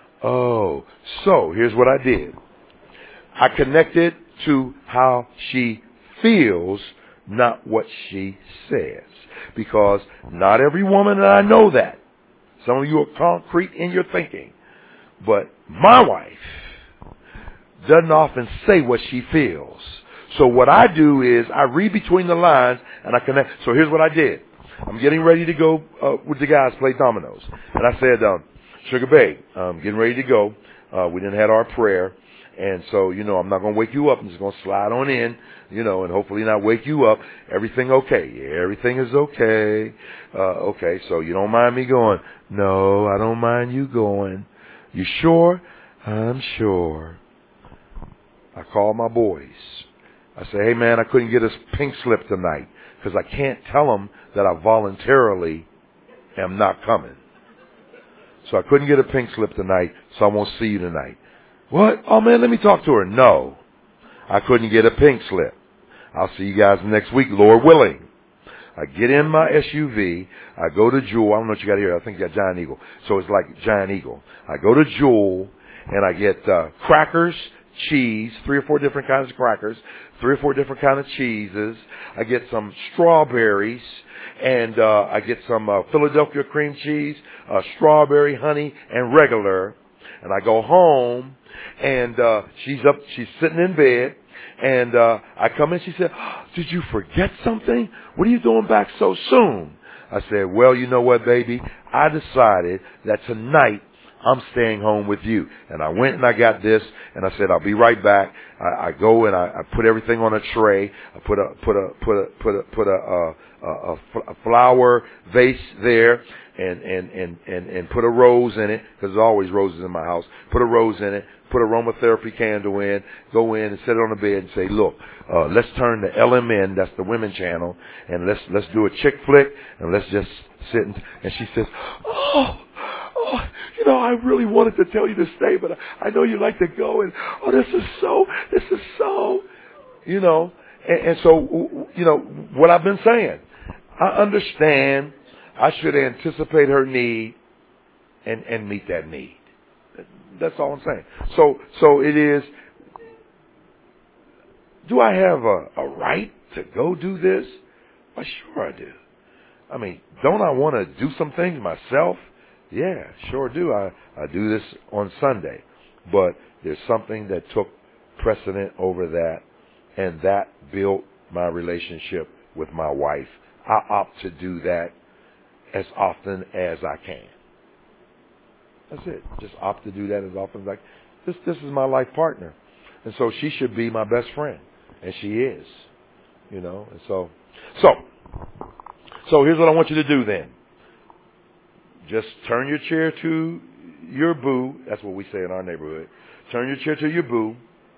So here's what I did. I connected to how she feels, not what she says. Because not every woman, and I know that. Some of you are concrete in your thinking. But my wife doesn't often say what she feels. So what I do is I read between the lines and I connect. So here's what I did. I'm getting ready to go with the guys play dominoes. And I said, Sugar Babe, I'm getting ready to go. We didn't have our prayer. And so, I'm not going to wake you up. I'm just going to slide on in, and hopefully not wake you up. Everything okay? Yeah, everything is okay. Okay, so you don't mind me going? No, I don't mind you going. You sure? I'm sure. I call my boys. I say, hey, man, I couldn't get a pink slip tonight because I can't tell them that I voluntarily am not coming. So I couldn't get a pink slip tonight, so I won't see you tonight. What? Oh, man, let me talk to her. No, I couldn't get a pink slip. I'll see you guys next week, Lord willing. I get in my SUV. I go to Jewel. I don't know what you got here. I think you got Giant Eagle. So it's like Giant Eagle. I go to Jewel, and I get crackers, cheese, 3 or 4 different kinds of crackers, 3 or 4 different kinds of cheeses. I get some strawberries, and I get some Philadelphia cream cheese, strawberry, honey, and regular. And I go home, and she's sitting in bed, and I come in. She said, oh, did you forget something? What are you doing back so soon? I said, well, you know what, baby? I decided that tonight I'm staying home with you. And I went and I got this, and I said, I'll be right back. I go and I put everything on a tray. I put a flower vase there, and put a rose in it, because there's always roses in my house. Put a rose in it, put a aromatherapy candle in, go in and sit on the bed and say, look, let's turn the LMN, that's the women channel, and let's do a chick flick, and let's just sit and she says, oh, I really wanted to tell you to stay, but I know you like to go, and this is so, and so, what I've been saying, I understand I should anticipate her need and meet that need. That's all I'm saying. So it is, do I have a right to go do this? Well, sure I do. I mean, don't I want to do some things myself? Yeah, sure do. I do this on Sunday. But there's something that took precedent over that, and that built my relationship with my wife. I opt to do that as often as I can. That's it. Just opt to do that as often as I can. This is my life partner. And so she should be my best friend. And she is. And so here's what I want you to do then. Just turn your chair to your boo. That's what we say in our neighborhood. Turn your chair to your boo.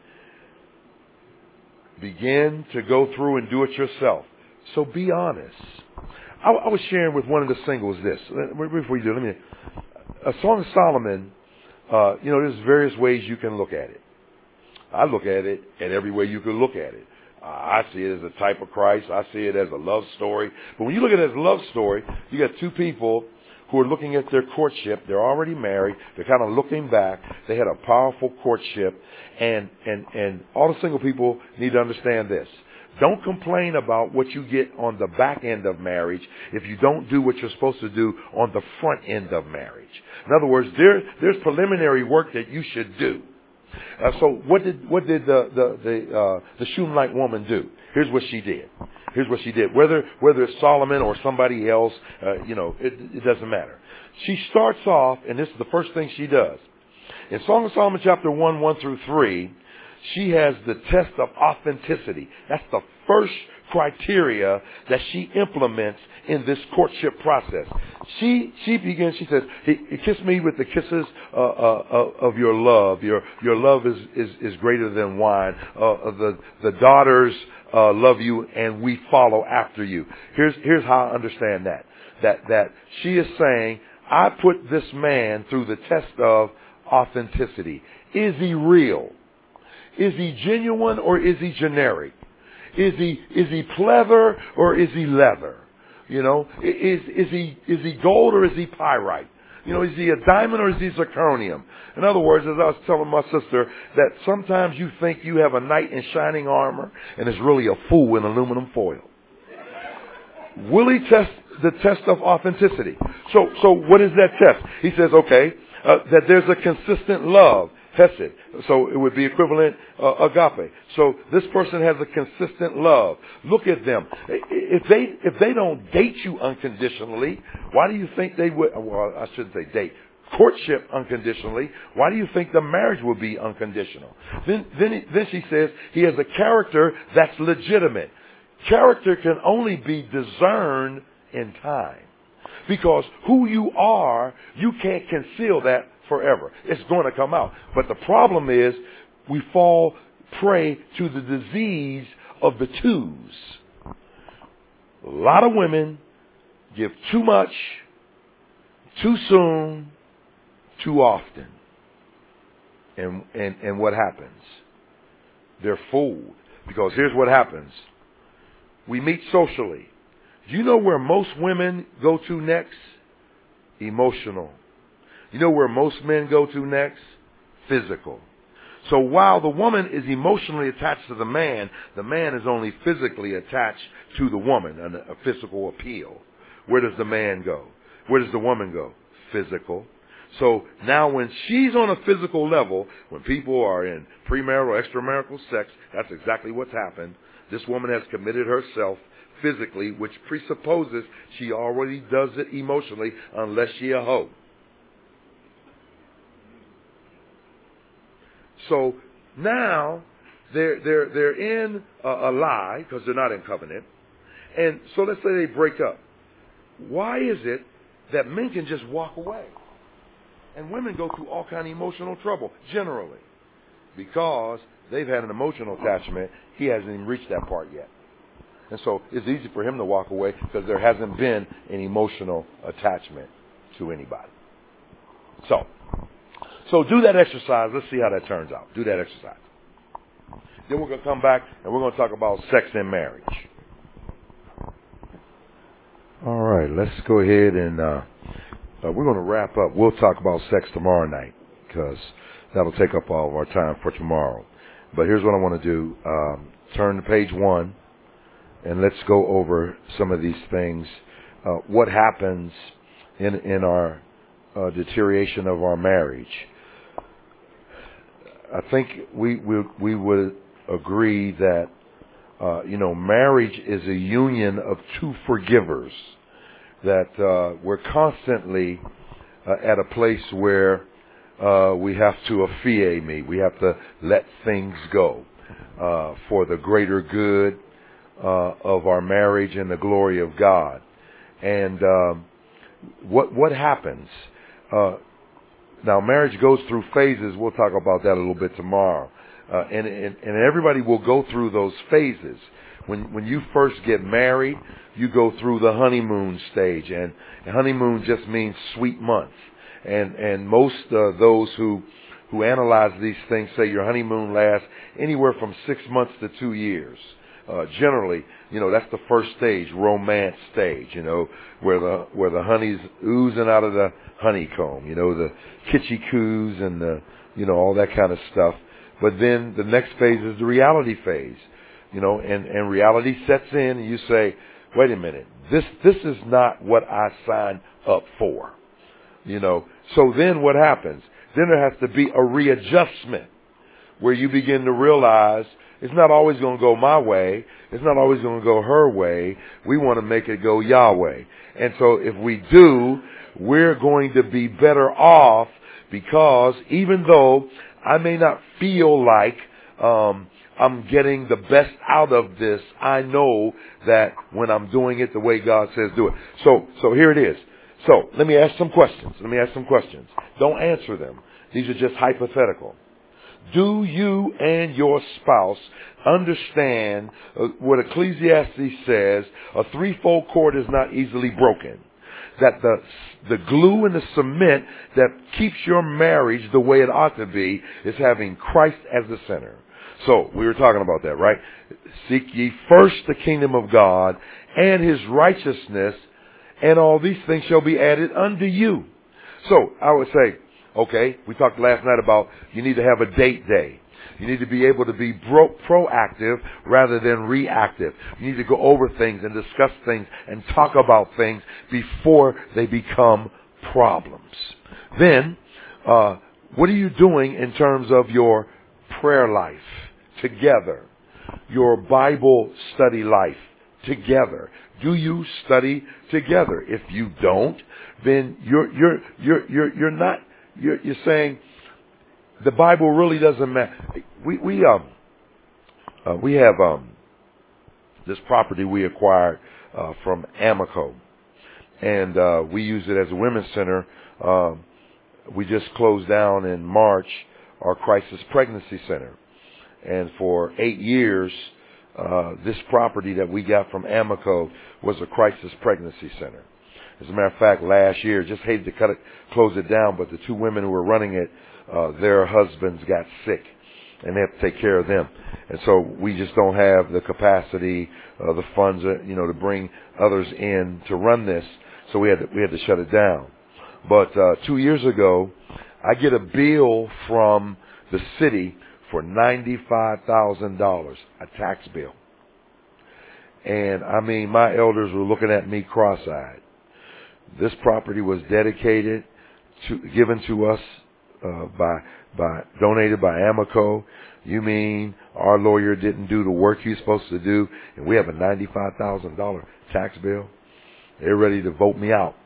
Begin to go through and do it yourself. So be honest. I was sharing with one of the singles this. Before you do, a Song of Solomon, there's various ways you can look at it. I look at it in every way you can look at it. I see it as a type of Christ. I see it as a love story. But when you look at it as a love story, you got 2 people who are looking at their courtship. They're already married. They're kind of looking back. They had a powerful courtship. And all the single people need to understand this. Don't complain about what you get on the back end of marriage if you don't do what you're supposed to do on the front end of marriage. In other words, there's preliminary work that you should do. So what did the Shunammite woman do? Here's what she did. Whether it's Solomon or somebody else, it doesn't matter. She starts off, and this is the first thing she does. In Song of Solomon chapter 1:1-3, she has the test of authenticity. That's the first criteria that she implements in this courtship process. She begins, she says, he kissed me with the kisses of your love. Your love is greater than wine. The daughters love you, and we follow after you. Here's how I understand that she is saying, I put this man through the test of authenticity. Is he real? Is he genuine or is he generic? Is he pleather or is he leather? You know, is he gold or is he pyrite? You know, is he a diamond or is he zirconium? In other words, as I was telling my sister, that sometimes you think you have a knight in shining armor and it's really a fool in aluminum foil. Will he test the test of authenticity? So what is that test? He says, okay, that there's a consistent love, hesed. So it would be equivalent agape. So this person has a consistent love. Look at them. If they don't date you unconditionally, why do you think they would? Well, I shouldn't say date. Courtship unconditionally. Why do you think the marriage will be unconditional? Then she says he has a character that's legitimate. Character can only be discerned in time. Because who you are, you can't conceal that forever. It's going to come out. But the problem is we fall prey to the disease of the twos. A lot of women give too much, too soon, too often. And what happens? They're fooled. Because here's what happens. We meet socially. Do you know where most women go to next? Emotional. You know where most men go to next? Physical. So while the woman is emotionally attached to the man is only physically attached to the woman, a physical appeal. Where does the man go? Where does the woman go? Physical. So now when she's on a physical level, when people are in premarital, extramarital sex, that's exactly what's happened. This woman has committed herself physically, which presupposes she already does it emotionally, unless she a hoe. So now they're in a lie because they're not in covenant, and so let's say they break up. Why is it that men can just walk away, and women go through all kind of emotional trouble generally? Because they've had an emotional attachment. He hasn't even reached that part yet. And so it's easy for him to walk away because there hasn't been an emotional attachment to anybody. So do that exercise. Let's see how that turns out. Do that exercise. Then we're going to come back and we're going to talk about sex and marriage. All right, let's go ahead and we're going to wrap up. We'll talk about sex tomorrow night because that'll take up all of our time for tomorrow. But here's what I want to do. Turn to page 1 and let's go over some of these things. What happens in our deterioration of our marriage? I think we would agree that marriage is a union of two forgivers. That we're constantly at a place where we have to affia me. We have to let things go for the greater good of our marriage and the glory of God. And what happens? Now, marriage goes through phases. We'll talk about that a little bit tomorrow. And everybody will go through those phases. When you first get married, you go through the honeymoon stage. And honeymoon just means sweet months. And most those who analyze these things say your honeymoon lasts anywhere from 6 months to 2 years. Generally, that's the first stage, romance stage, where the honey's oozing out of the honeycomb, the kitschy coos and all that kind of stuff. But then the next phase is the reality phase, and reality sets in and you say, wait a minute, this is not what I signed up for, So then what happens? Then there has to be a readjustment where you begin to realize it's not always going to go my way. It's not always going to go her way. We want to make it go Yahweh. And so if we do, we're going to be better off because even though I may not feel like I'm getting the best out of this, I know that when I'm doing it the way God says do it. So here it is. So let me ask some questions. Don't answer them. These are just hypothetical. Do you and your spouse understand what Ecclesiastes says? A threefold cord is not easily broken. That the glue and the cement that keeps your marriage the way it ought to be is having Christ as the center. So we were talking about that, right? Seek ye first the kingdom of God and his righteousness, and all these things shall be added unto you. So I would say, okay, we talked last night about you need to have a date day. You need to be able to be proactive rather than reactive. You need to go over things and discuss things and talk about things before they become problems. Then, what are you doing in terms of your prayer life together? Your Bible study life together. Do you study together? If you don't, then you're saying the Bible really doesn't matter. We have this property we acquired from Amoco, and we use it as a women's center. We just closed down in March our crisis pregnancy center, and for 8 years, this property that we got from Amoco was a crisis pregnancy center. As a matter of fact, last year, just hated to close it down, but the two women who were running it, their husbands got sick, and they have to take care of them. And so we just don't have the capacity, the funds, to bring others in to run this. So we had to shut it down. But 2 years ago, I get a bill from the city for $95,000, a tax bill. And I mean, my elders were looking at me cross-eyed. This property was dedicated, given to us, donated by Amoco. You mean our lawyer didn't do the work he's supposed to do, and we have a $95,000 tax bill? They're ready to vote me out.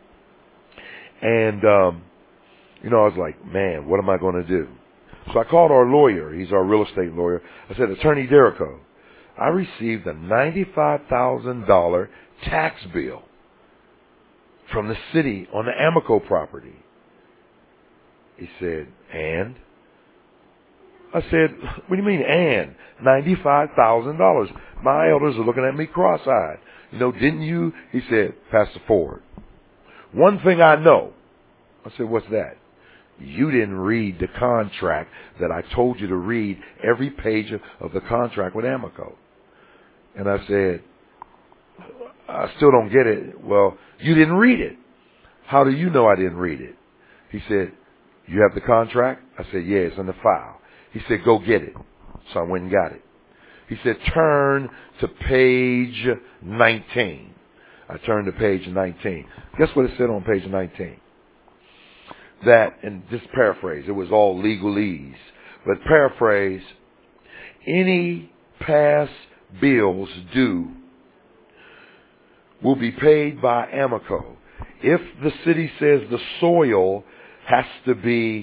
And, I was like, man, what am I going to do? So I called our lawyer. He's our real estate lawyer. I said, Attorney Derrico, I received a $95,000 tax bill from the city on the Amoco property. He said, and? I said, what do you mean, and? $95,000. My elders are looking at me cross-eyed. Didn't you? He said, Pastor Ford, one thing I know. I said, what's that? You didn't read the contract that I told you to read, every page of the contract with Amoco. And I said, I still don't get it. Well, you didn't read it. How do you know I didn't read it? He said, you have the contract? I said, yeah, it's in the file. He said, go get it. So I went and got it. He said, turn to page 19. I turned to page 19. Guess what it said on page 19? That, and just paraphrase, it was all legalese, but paraphrase, any past bills due will be paid by Amoco. If the city says the soil has to be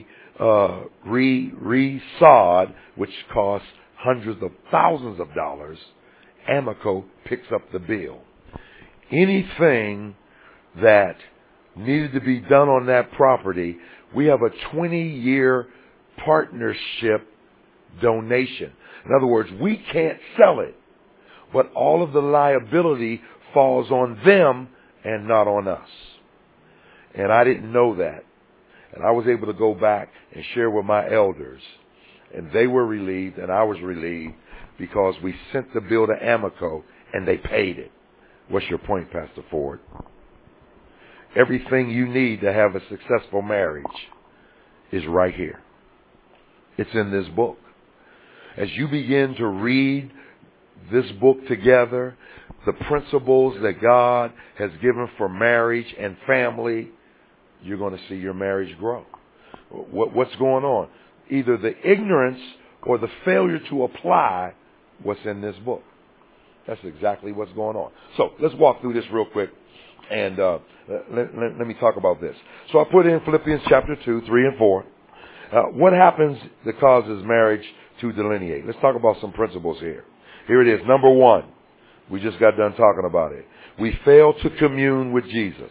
re-sod, which costs hundreds of thousands of dollars, Amoco picks up the bill. Anything that needed to be done on that property, we have a 20-year partnership donation. In other words, we can't sell it, but all of the liability falls on them and not on us. And I didn't know that. And I was able to go back and share with my elders. And they were relieved and I was relieved because we sent the bill to Amoco and they paid it. What's your point, Pastor Ford? Everything you need to have a successful marriage is right here. It's in this book. As you begin to read this book together, the principles that God has given for marriage and family, you're going to see your marriage grow. What's going on? Either the ignorance or the failure to apply what's in this book. That's exactly what's going on. So let's walk through this real quick. And let me talk about this. So I put in Philippians chapter 2, 3, and 4. What happens that causes marriage to delineate? Let's talk about some principles here. Here it is. Number one. We just got done talking about it. We fail to commune with Jesus.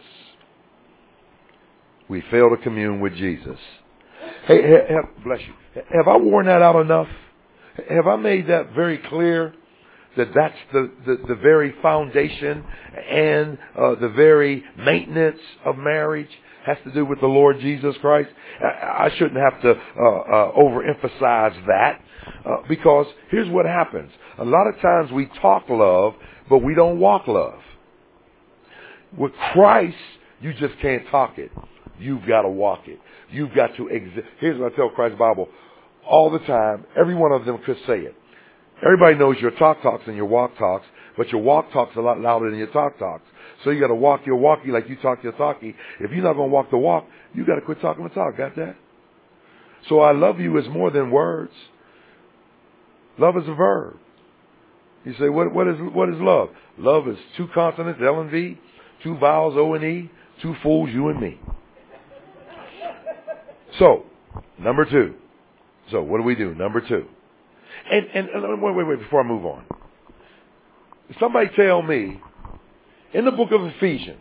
We fail to commune with Jesus. Hey, bless you. Have I worn that out enough? Have I made that very clear? That's the very foundation and the very maintenance of marriage has to do with the Lord Jesus Christ. I shouldn't have to overemphasize that because here's what happens. A lot of times we talk love, but we don't walk love. With Christ, you just can't talk it. You've got to walk it. You've got to exist. Here's what I tell Christ Bible all the time. Every one of them could say it. Everybody knows your talk talks and your walk talks, but your walk talks a lot louder than your talk talks. So you got to walk your walkie like you talk your talkie. If you're not going to walk the walk, you got to quit talking the talk. Got that? So I love you is more than words. Love is a verb. You say, what is love? Love is 2 consonants, L and V, 2 vowels, O and E, 2 fools, you and me. So, number 2. So, what do we do? Number 2. And wait, before I move on. Somebody tell me, in the book of Ephesians,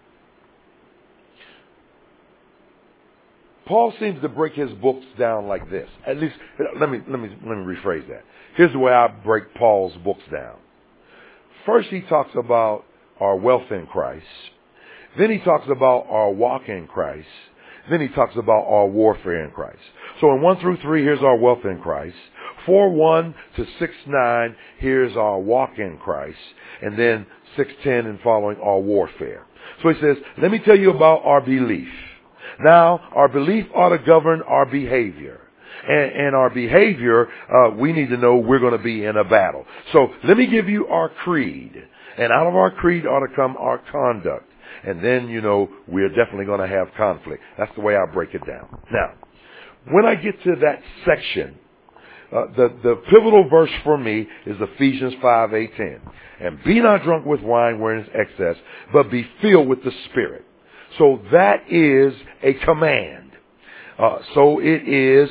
Paul seems to break his books down like this. At least, let me rephrase that. Here's the way I break Paul's books down. First, he talks about our wealth in Christ. Then he talks about our walk in Christ. Then he talks about our warfare in Christ. So in 1 through 3, here's our wealth in Christ. 4:1 to 6:9, here's our walk in Christ. And then 6:10 and following, our warfare. So he says, let me tell you about our belief. Now, our belief ought to govern our behavior. And our behavior, we need to know we're going to be in a battle. So let me give you our creed. And out of our creed ought to come our conduct. And then, we're definitely going to have conflict. That's the way I break it down. Now, when I get to that section, the pivotal verse for me is Ephesians 5:8-10. And be not drunk with wine wherein is excess, but be filled with the Spirit. So that is a command. So it is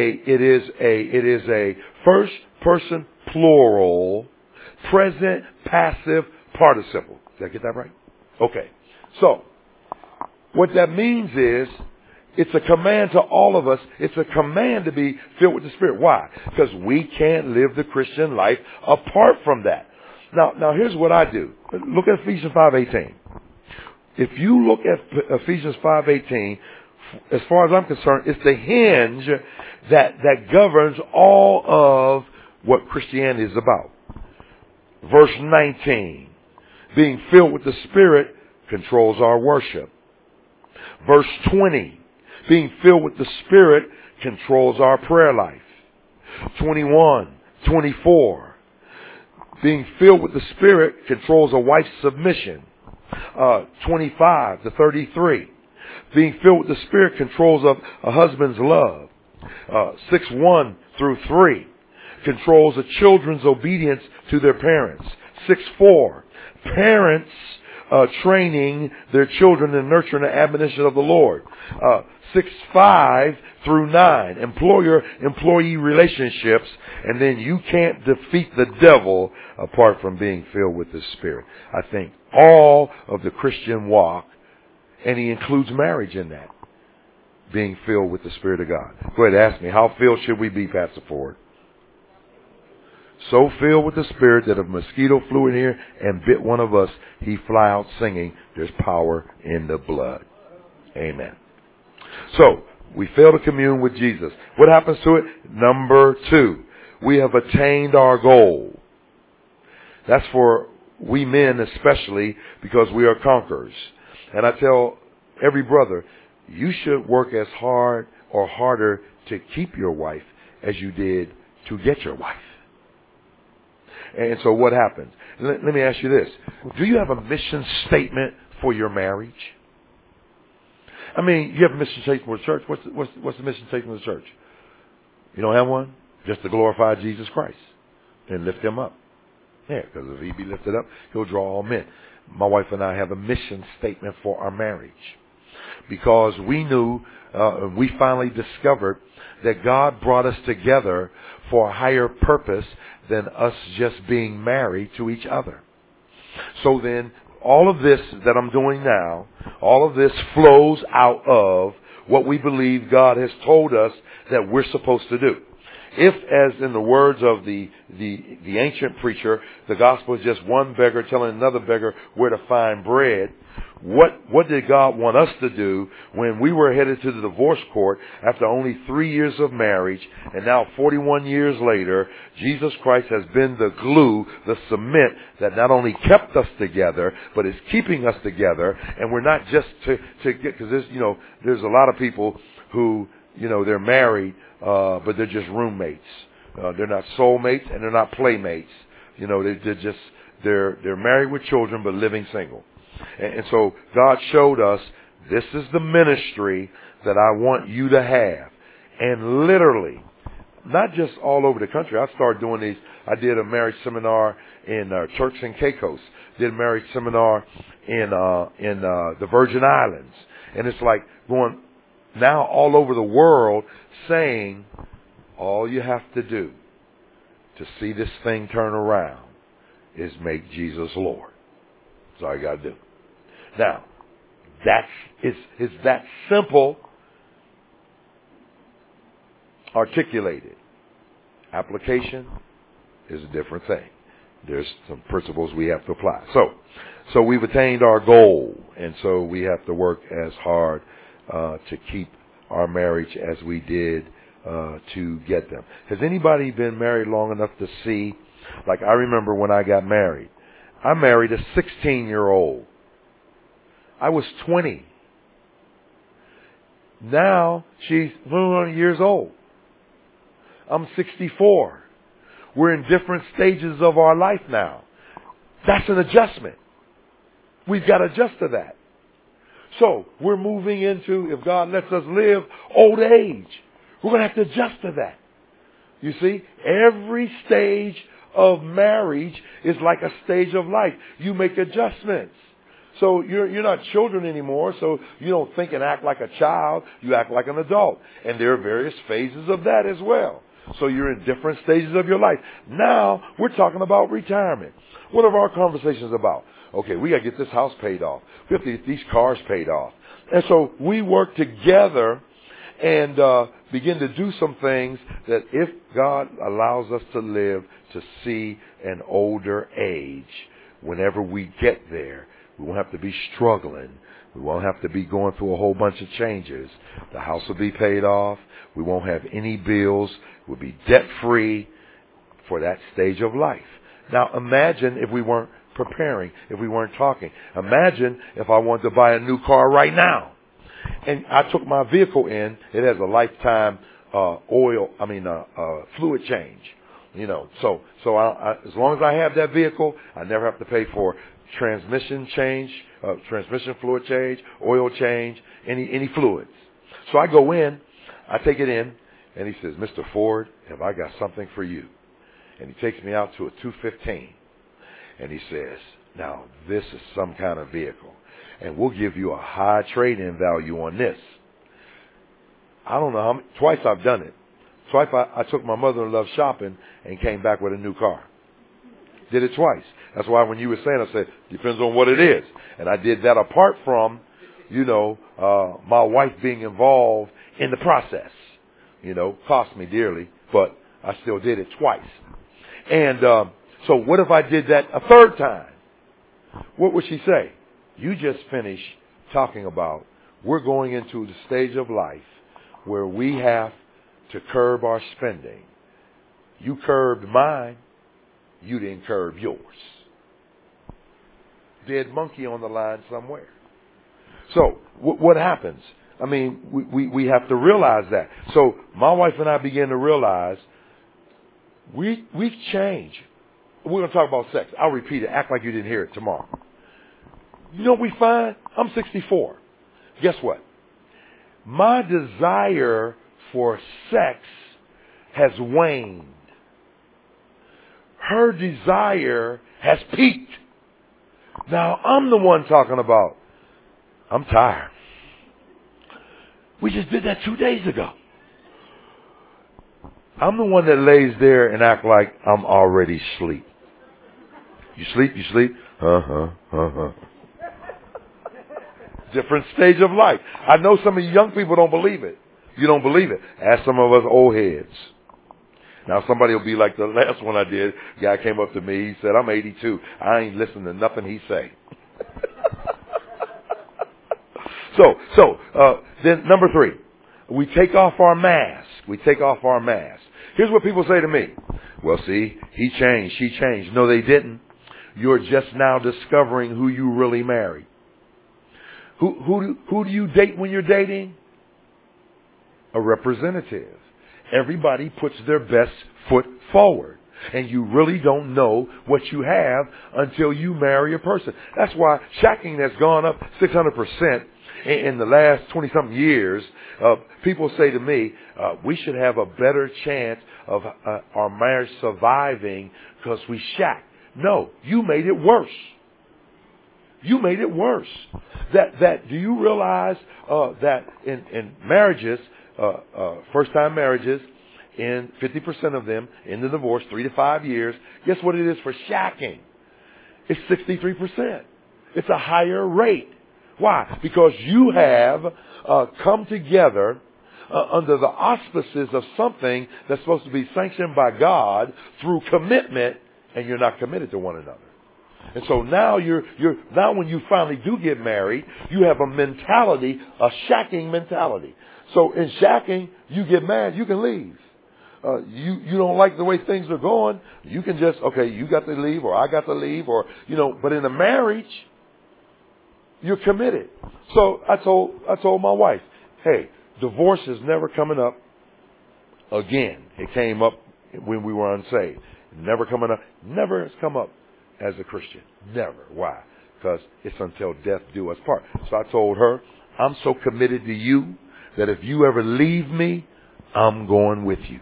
a first person plural, present passive participle. Did I get that right? Okay. So what that means is it's a command to all of us. It's a command to be filled with the Spirit. Why? Because we can't live the Christian life apart from that. Now here's what I do. Look at Ephesians 5:18. If you look at Ephesians 5:18, as far as I'm concerned, it's the hinge that governs all of what Christianity is about. Verse 19, being filled with the Spirit controls our worship. Verse 20, being filled with the Spirit controls our prayer life. 21, 24, being filled with the Spirit controls a wife's submission. 25 to 33. Being filled with the Spirit controls a husband's love. 6:1 through 3 controls a children's obedience to their parents. 6:4 parents training their children in nurturing the admonition of the Lord. 6:5 through 9 employer-employee relationships, and then you can't defeat the devil apart from being filled with the Spirit. I think all of the Christian walk, and he includes marriage in that, being filled with the Spirit of God. Go ahead, ask me, how filled should we be, Pastor Ford? So filled with the Spirit that if a mosquito flew in here and bit one of us, he'd fly out singing, there's power in the blood. Amen. So, we fail to commune with Jesus. What happens to it? Number 2, we have attained our goal. That's for we men especially, because we are conquerors. And I tell every brother, you should work as hard or harder to keep your wife as you did to get your wife. And so what happens? Let me ask you this. Do you have a mission statement for your marriage? I mean, you have a mission statement for the church. What's the mission statement of the church? You don't have one? Just to glorify Jesus Christ and lift him up. Yeah, because if he be lifted up, he'll draw all men. My wife and I have a mission statement for our marriage. Because we knew, we finally discovered that God brought us together for a higher purpose than us just being married to each other. So then, all of this that I'm doing now, all of this flows out of what we believe God has told us that we're supposed to do. If, as in the words of the ancient preacher, the gospel is just one beggar telling another beggar where to find bread, what did God want us to do when we were headed to the divorce court after only 3 years of marriage, and now 41 years later, Jesus Christ has been the glue, the cement that not only kept us together, but is keeping us together. And we're not just to get, because there's a lot of people who, they're married, but they're just roommates. They're not soulmates and they're not playmates. They're married with children but living single. And so God showed us, this is the ministry that I want you to have. And literally, not just all over the country. I started doing these. I did a marriage seminar in Turks and Caicos. Did a marriage seminar in the Virgin Islands. And it's like going now all over the world saying, all you have to do to see this thing turn around is make Jesus Lord. That's all you got to do. Now, it's that simple, articulated. Application is a different thing. There's some principles we have to apply. So we've attained our goal, and so we have to work as hard to keep our marriage as we did to get them. Has anybody been married long enough to see, like I remember when I got married, I married a 16-year-old. I was 20. Now she's 100 years old. I'm 64. We're in different stages of our life now. That's an adjustment. We've got to adjust to that. So we're moving into, if God lets us live, old age. We're going to have to adjust to that. You see, every stage of marriage is like a stage of life. You make adjustments. So you're not children anymore, so you don't think and act like a child. You act like an adult. And there are various phases of that as well. So you're in different stages of your life. Now we're talking about retirement. What are our conversations about? Okay, we got to get this house paid off. We have to get these cars paid off. And so we work together and begin to do some things that if God allows us to live to see an older age, whenever we get there, we won't have to be struggling. We won't have to be going through a whole bunch of changes. The house will be paid off. We won't have any bills. We'll be debt-free for that stage of life. Now imagine if we weren't preparing, if we weren't talking. Imagine if I wanted to buy a new car right now. And I took my vehicle in. It has a lifetime fluid change. So as long as I have that vehicle, I never have to pay for transmission change, transmission fluid change, oil change, any fluids. So I go in, I take it in, and he says, Mr. Ford, have I got something for you? And he takes me out to a 215. And he says, now this is some kind of vehicle, and we'll give you a high trade-in value on this. I don't know twice I've done it. Twice I took my mother-in-law shopping and came back with a new car. Did it twice. That's why when you were saying, I said, depends on what it is. And I did that apart from, my wife being involved in the process. Cost me dearly, but I still did it twice. And so what if I did that a third time? What would she say? You just finished talking about we're going into the stage of life where we have to curb our spending. You curbed mine. You didn't curb yours. Dead monkey on the line somewhere. So what happens? I mean, we have to realize that. So my wife and I began to realize we've changed. We're going to talk about sex. I'll repeat it. Act like you didn't hear it tomorrow. You know what we find? I'm 64. Guess what? My desire for sex has waned. Her desire has peaked. Now I'm the one talking about, I'm tired. We just did that 2 days ago. I'm the one that lays there and act like I'm already asleep. You sleep? You sleep? Different stage of life. I know some of you young people don't believe it. You don't believe it. Ask some of us old heads. Now somebody will be like the last one I did. Guy came up to me. He said, I'm 82. I ain't listening to nothing he say. Then number 3, we take off our mask. We take off our mask. Here's what people say to me. Well, see, he changed. She changed. No, they didn't. You're just now discovering who you really married. Who do you date when you're dating? A representative. Everybody puts their best foot forward. And you really don't know what you have until you marry a person. That's why shacking has gone up 600% in the last 20-something years. People say to me, we should have a better chance of our marriage surviving because we shack. No, you made it worse. You made it worse. Do you realize that in marriages, first-time marriages, in 50% of them in the divorce, 3 to 5 years, guess what it is for shacking? It's 63%. It's a higher rate. Why? Because you have come together under the auspices of something that's supposed to be sanctioned by God through commitment, and you're not committed to one another. And so now now when you finally do get married, you have a mentality, a shacking mentality. So in shacking, you get mad, you can leave. You don't like the way things are going, you can just, okay, you got to leave, or I got to leave, or, but in a marriage, you're committed. So I told my wife, hey, divorce is never coming up again. It came up when we were unsaved. Never coming up. Never has come up as a Christian. Never. Why? Because it's until death do us part. So I told her, I'm so committed to you that if you ever leave me, I'm going with you.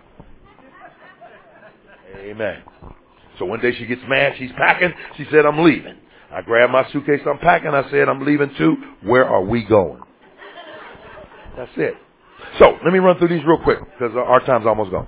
Amen. So one day she gets mad. She's packing. She said, I'm leaving. I grabbed my suitcase. I'm packing. I said, I'm leaving too. Where are we going? That's it. So let me run through these real quick because our time's almost gone.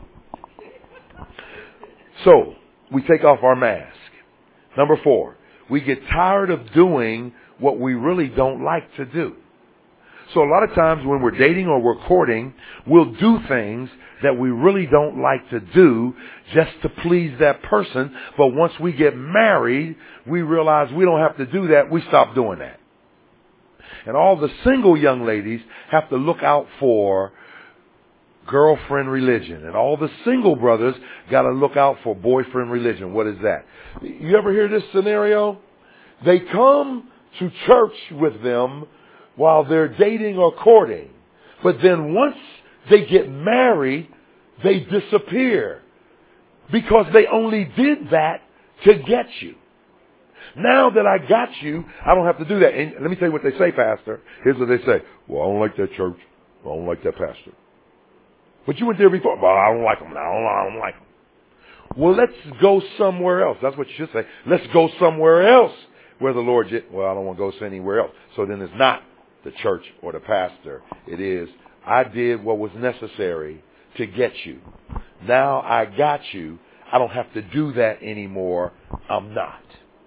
So we take off our mask. Number 4, we get tired of doing what we really don't like to do. So a lot of times when we're dating or we're courting, we'll do things that we really don't like to do just to please that person. But once we get married, we realize we don't have to do that. We stop doing that. And all the single young ladies have to look out for girlfriend religion. And all the single brothers got to look out for boyfriend religion. What is that? You ever hear this scenario? They come to church with them while they're dating or courting. But then once they get married, they disappear because they only did that to get you. Now that I got you, I don't have to do that. And let me tell you what they say, Pastor. Here's what they say. Well, I don't like that church. I don't like that pastor. But you went there before. Well, I don't like them now. I don't like them. Well, let's go somewhere else. That's what you should say. Let's go somewhere else where the Lord, well, I don't want to go anywhere else. So then it's not the church or the pastor. It is, I did what was necessary to get you. Now I got you. I don't have to do that anymore. I'm not.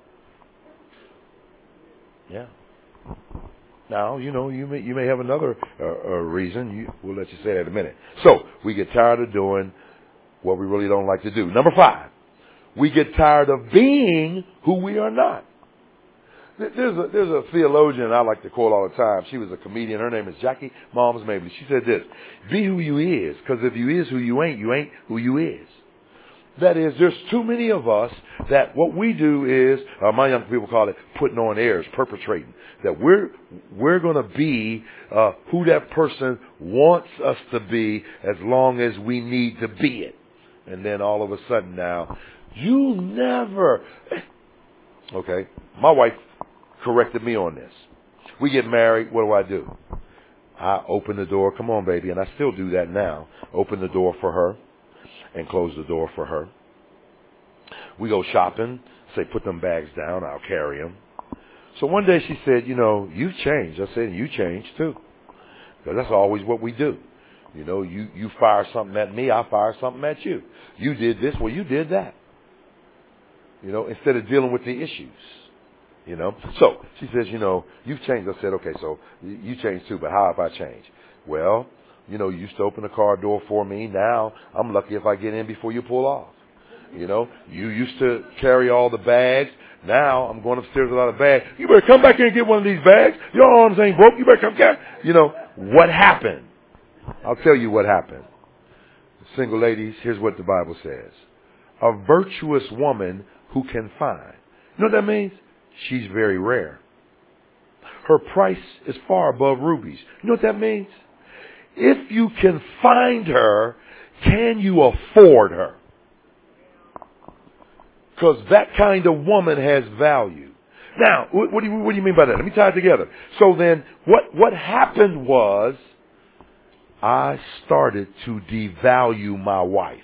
Yeah. Now, you may have another reason. We'll let you say that in a minute. So we get tired of doing what we really don't like to do. Number 5, we get tired of being who we are not. There's a theologian I like to quote all the time. She was a comedian. Her name is Jackie Moms Mabley. She said this: be who you is, because if you is who you ain't who you is. That is, there's too many of us that what we do is, my young people call it putting on airs, perpetrating. That we're going to be who that person wants us to be as long as we need to be it. And then all of a sudden now, you never... Okay, my wife corrected me on this. We get married, what do? I open the door. Come on, baby. And I still do that now. Open the door for her and close the door for her. We go shopping. Say, put them bags down. I'll carry them. So one day she said, you've changed. I said, you changed too. Because that's always what we do. You fire something at me, I fire something at you. You did this, well, you did that. Instead of dealing with the issues. So she says, you've changed. I said, okay, so you changed too, but how have I changed? Well, You know, you used to open the car door for me. Now I'm lucky if I get in before you pull off. You know, you used to carry all the bags. Now I'm going upstairs without a bag. You better come back here and get one of these bags. Your arms ain't broke. You better come get. You know, what happened? I'll tell you what happened. Single ladies, here's what the Bible says. A virtuous woman who can find. You know what that means? She's very rare. Her price is far above rubies. You know what that means? If you can find her, can you afford her? Because that kind of woman has value. Now, what do you mean by that? Let me tie it together. So then, what happened was, I started to devalue my wife.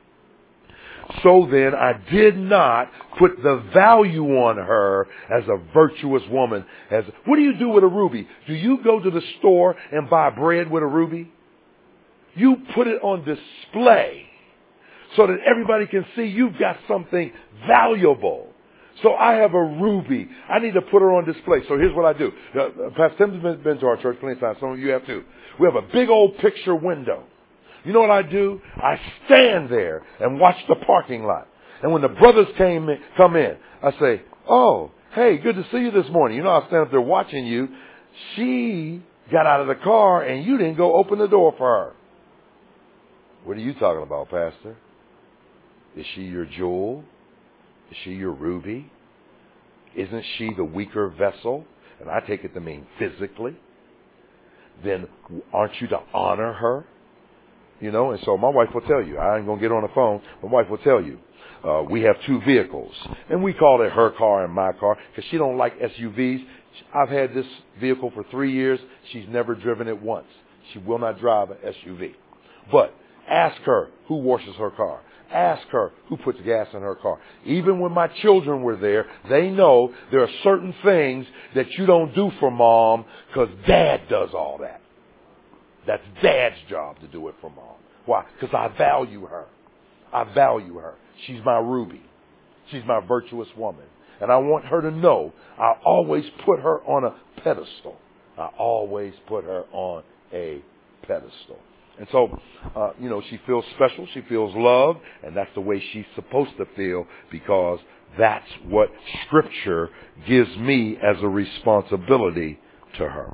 So then I did not put the value on her as a virtuous woman. What do you do with a ruby? Do you go to the store and buy bread with a ruby? You put it on display so that everybody can see you've got something valuable. So I have a ruby. I need to put her on display. So here's what I do. Pastor Tim's been to our church plenty of times. Some of you have too. We have a big old picture window. You know what I do? I stand there and watch the parking lot. And when the brothers come in, I say, oh, hey, good to see you this morning. You know, I stand up there watching you. She got out of the car and you didn't go open the door for her. What are you talking about, Pastor? Is she your jewel? Is she your ruby? Isn't she the weaker vessel? And I take it to mean physically. Then aren't you to honor her? You know, and so my wife will tell you. I ain't going to get on the phone. My wife will tell you. We have two vehicles. And we call it her car and my car because she don't like SUVs. I've had this vehicle for 3 years. She's never driven it once. She will not drive an SUV. But ask her who washes her car. Ask her who puts gas in her car. Even when my children were there, they know there are certain things that you don't do for mom because dad does all that. That's dad's job to do it for mom. Why? Because I value her. I value her. She's my ruby. She's my virtuous woman. And I want her to know I always put her on a pedestal. I always put her on a pedestal. And so, you know, she feels special. She feels loved. And that's the way she's supposed to feel because that's what Scripture gives me as a responsibility to her.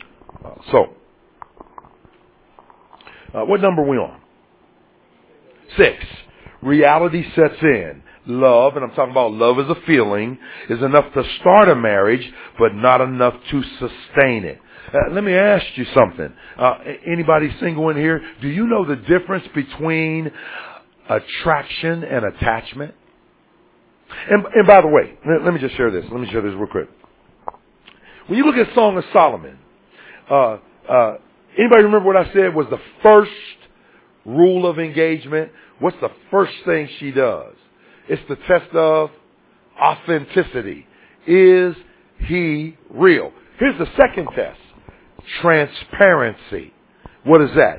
What number are we on? 6. Reality sets in. Love, and I'm talking about love as a feeling, is enough to start a marriage, but not enough to sustain it. Let me ask you something. Anybody single in here? Do you know the difference between attraction and attachment? And by the way, let me just share this. Let me share this real quick. When you look at Song of Solomon, anybody remember what I said was the first rule of engagement? What's the first thing she does? It's the test of authenticity. Is he real? Here's the second test. Transparency. What is that?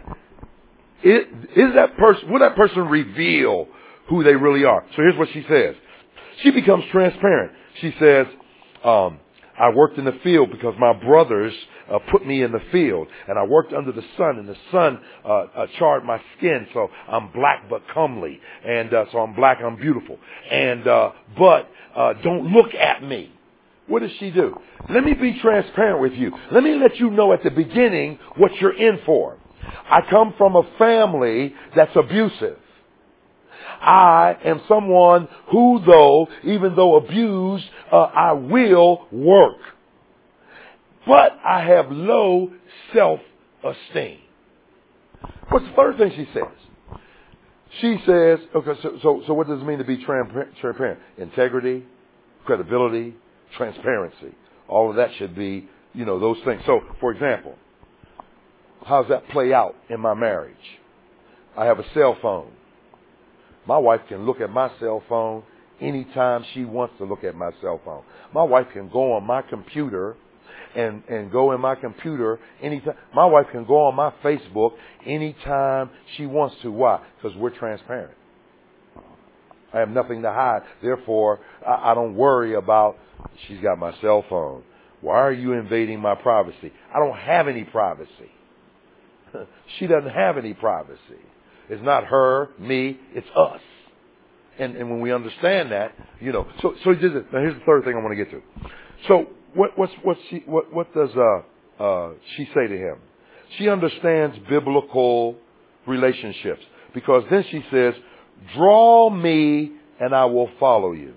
Will that person reveal who they really are? So here's what she says. She becomes transparent. She says, I worked in the field because my brothers put me in the field. And I worked under the sun, and the sun charred my skin, so I'm black but comely. And so I'm black, I'm beautiful. And but don't look at me. What does she do? Let me be transparent with you. Let me let you know at the beginning what you're in for. I come from a family that's abusive. I am someone who, even though abused, I will work. But I have low self-esteem. What's the third thing she says? She says, okay, so what does it mean to be transparent? Integrity, credibility, transparency. All of that should be, those things. So, for example, how does that play out in my marriage? I have a cell phone. My wife can look at my cell phone anytime she wants to look at my cell phone. My wife can go on my computer and go in my computer anytime. My wife can go on my Facebook anytime she wants to. Why? Because we're transparent. I have nothing to hide. Therefore, I don't worry about, she's got my cell phone. Why are you invading my privacy? I don't have any privacy. she doesn't have any privacy. It's not her, me, it's us. And when we understand that, so now here's the third thing I want to get to. So what does she say to him? She understands biblical relationships, because then she says, draw me and I will follow you.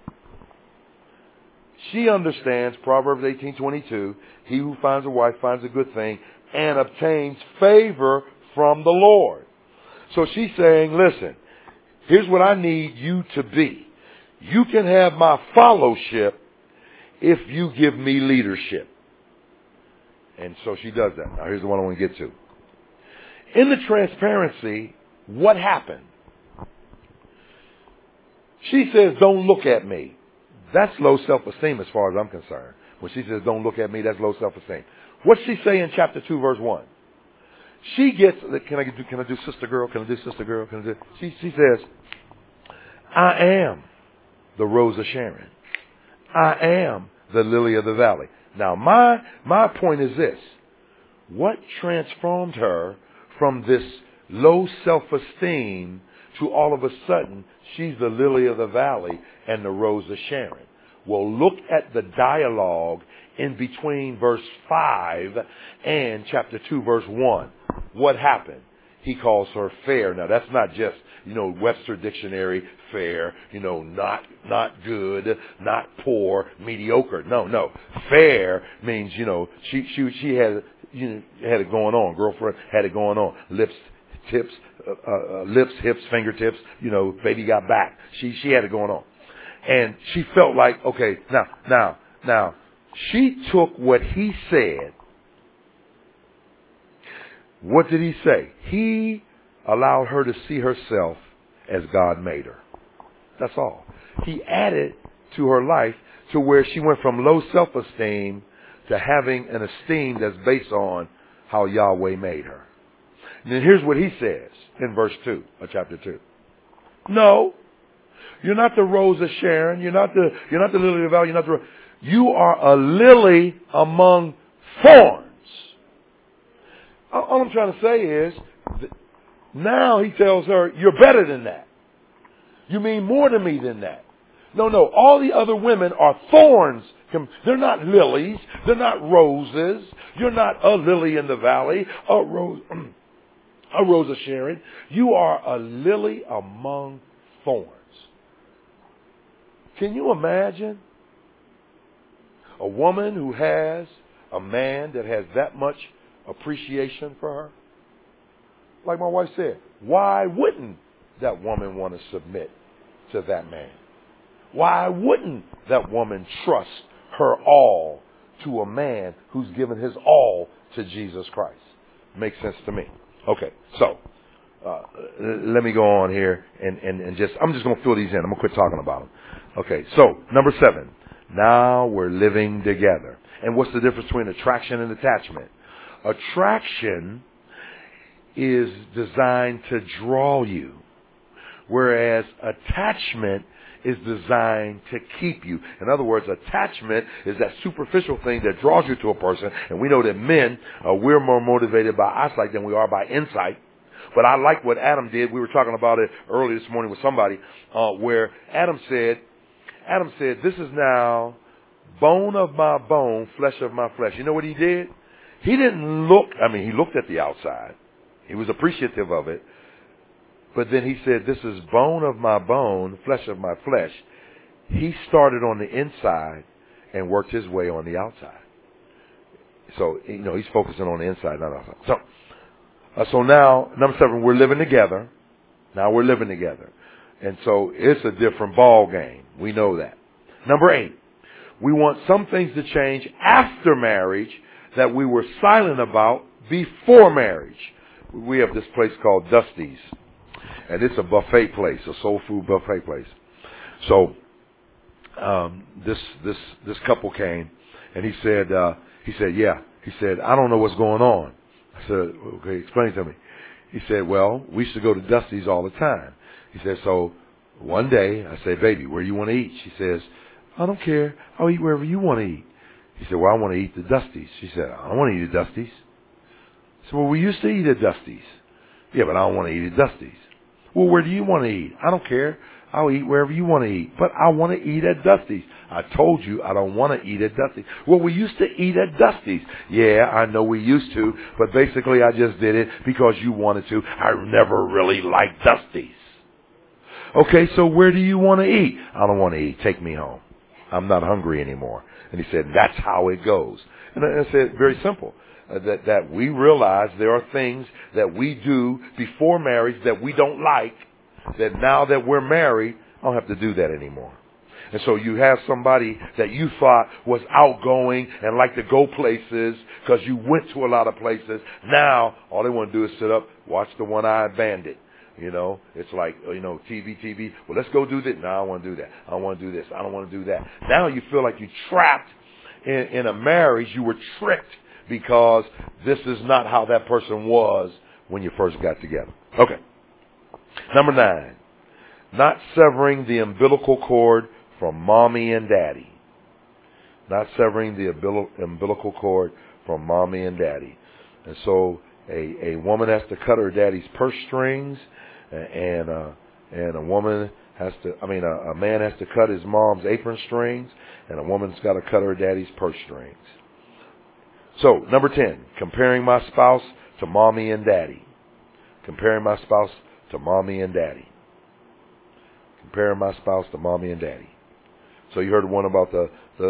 She understands Proverbs 18:22, he who finds a wife finds a good thing and obtains favor from the Lord. So she's saying, listen, here's what I need you to be. You can have my fellowship if you give me leadership. And so she does that. Now here's the one I want to get to. In the transparency, what happened? She says, don't look at me. That's low self-esteem as far as I'm concerned. When she says, don't look at me, that's low self-esteem. What's she say in chapter 2, verse 1? She gets, can I do sister girl? Can I do sister girl? She says, I am the rose of Sharon. I am the lily of the valley. Now, my point is this. What transformed her from this low self-esteem to all of a sudden, she's the lily of the valley and the rose of Sharon? Well, look at the dialogue in between verse 5 and chapter 2, verse 1. What happened? He calls her fair. Now, that's not just, Webster Dictionary, fair, not good, not poor, mediocre. No. Fair means, she had, had it going on. Girlfriend had it going on. Lips, hips, fingertips, baby got back. She had it going on. And she felt like, okay, now, she took what he said. What did he say? He allowed her to see herself as God made her. That's all. He added to her life to where she went from low self-esteem to having an esteem that's based on how Yahweh made her. And then here's what he says in verse 2 of chapter 2. No, you're not the rose of Sharon. You're not the lily of the valley. You are a lily among thorns. All I'm trying to say is, now he tells her, you're better than that. You mean more to me than that. No, all the other women are thorns. They're not lilies. They're not roses. You're not a lily in the valley, a rose of Sharon. You are a lily among thorns. Can you imagine a woman who has a man that has that much appreciation for her? Like my wife said, why wouldn't that woman want to submit to that man? Why wouldn't that woman trust her all to a man who's given his all to Jesus Christ? Makes sense to me. Okay, so let me go on here and I'm just going to fill these in. I'm going to quit talking about them. Okay, so number 7. Now we're living together. And what's the difference between attraction and attachment? Attraction is designed to draw you, whereas attachment is designed to keep you. In other words, attachment is that superficial thing that draws you to a person. And we know that men, we're more motivated by eyesight than we are by insight. But I like what Adam did. We were talking about it earlier this morning with somebody, where Adam said, this is now bone of my bone, flesh of my flesh. You know what he did? He didn't look, he looked at the outside. He was appreciative of it. But then he said, this is bone of my bone, flesh of my flesh. He started on the inside and worked his way on the outside. So, he's focusing on the inside, not outside. So now, number 7, we're living together. Now we're living together. And so it's a different ball game. We know that. Number 8, we want some things to change after marriage that we were silent about before marriage. We have this place called Dusty's. And it's a buffet place, a soul food buffet place. So this couple came and he said, yeah. He said, I don't know what's going on. I said, okay, explain it to me. He said, well, we used to go to Dusty's all the time. He said, so one day I said, baby, where you want to eat? She says, I don't care. I'll eat wherever you want to eat. He said, well, I want to eat the Dusty's. She said, I don't want to eat the Dusty's. So, well, we used to eat at Dusty's. Yeah, but I don't want to eat at Dusty's. Well, where do you want to eat? I don't care. I'll eat wherever you want to eat. But I want to eat at Dusty's. I told you I don't want to eat at Dusty's. Well, we used to eat at Dusty's. Yeah, I know we used to. But basically I just did it because you wanted to. I never really liked Dusty's. Okay, so where do you want to eat? I don't want to eat. Take me home. I'm not hungry anymore. And he said, that's how it goes. And I said, very simple. That we realize there are things that we do before marriage that we don't like, that now that we're married, I don't have to do that anymore. And so you have somebody that you thought was outgoing and liked to go places because you went to a lot of places. Now, all they want to do is sit up, watch the One-Eyed Bandit. You know, it's like, TV. Well, let's go do this. No, I don't want to do that. I don't want to do this. I don't want to do that. Now you feel like you're trapped in a marriage. You were tricked because this is not how that person was when you first got together. Okay. Number 9, not severing the umbilical cord from mommy and daddy. Not severing the umbilical cord from mommy and daddy. And so a woman has to cut her daddy's purse strings, and a woman has to, a man has to cut his mom's apron strings, and a woman's got to cut her daddy's purse strings. So, number 10, comparing my spouse to mommy and daddy. Comparing my spouse to mommy and daddy. Comparing my spouse to mommy and daddy. So you heard one about the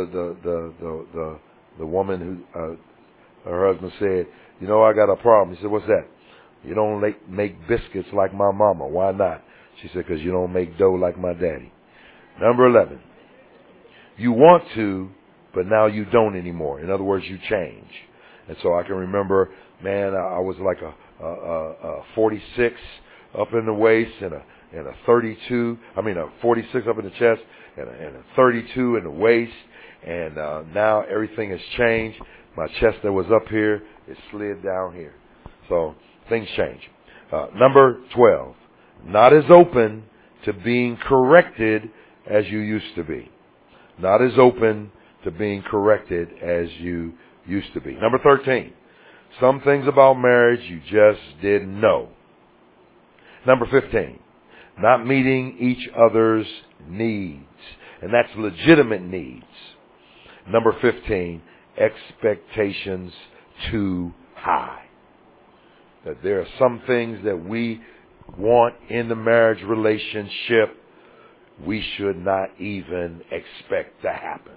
woman who her husband said, I got a problem. He said, what's that? You don't make biscuits like my mama. Why not? She said, because you don't make dough like my daddy. Number 11, you want to, but now you don't anymore. In other words, you change. And so I can remember, man, I was like a 46 up in the waist and a 32, a 46 up in the chest and a 32 in the waist. And now everything has changed. My chest that was up here is slid down here. So things change. Number 12, not as open to being corrected as you used to be. Not as open to being corrected as you used to be. Number 13, some things about marriage you just didn't know. Number 15, not meeting each other's needs. And that's legitimate needs. Number 15, expectations too high. That there are some things that we want in the marriage relationship we should not even expect to happen.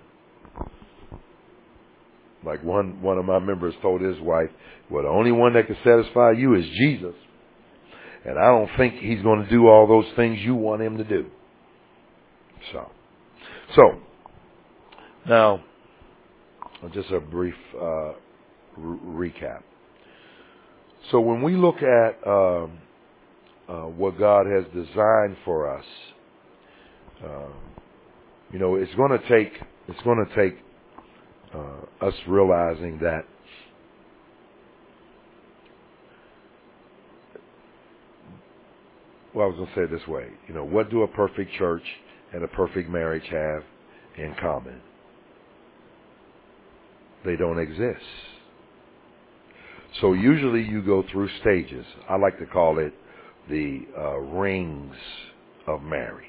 Like one of my members told his wife, well, the only one that can satisfy you is Jesus. And I don't think he's going to do all those things you want him to do. So now, just a brief recap. So when we look at what God has designed for us, it's going to take us realizing that I was going to say it this way. What do a perfect church and a perfect marriage have in common? They don't exist. So usually you go through stages. I like to call it the rings of marriage.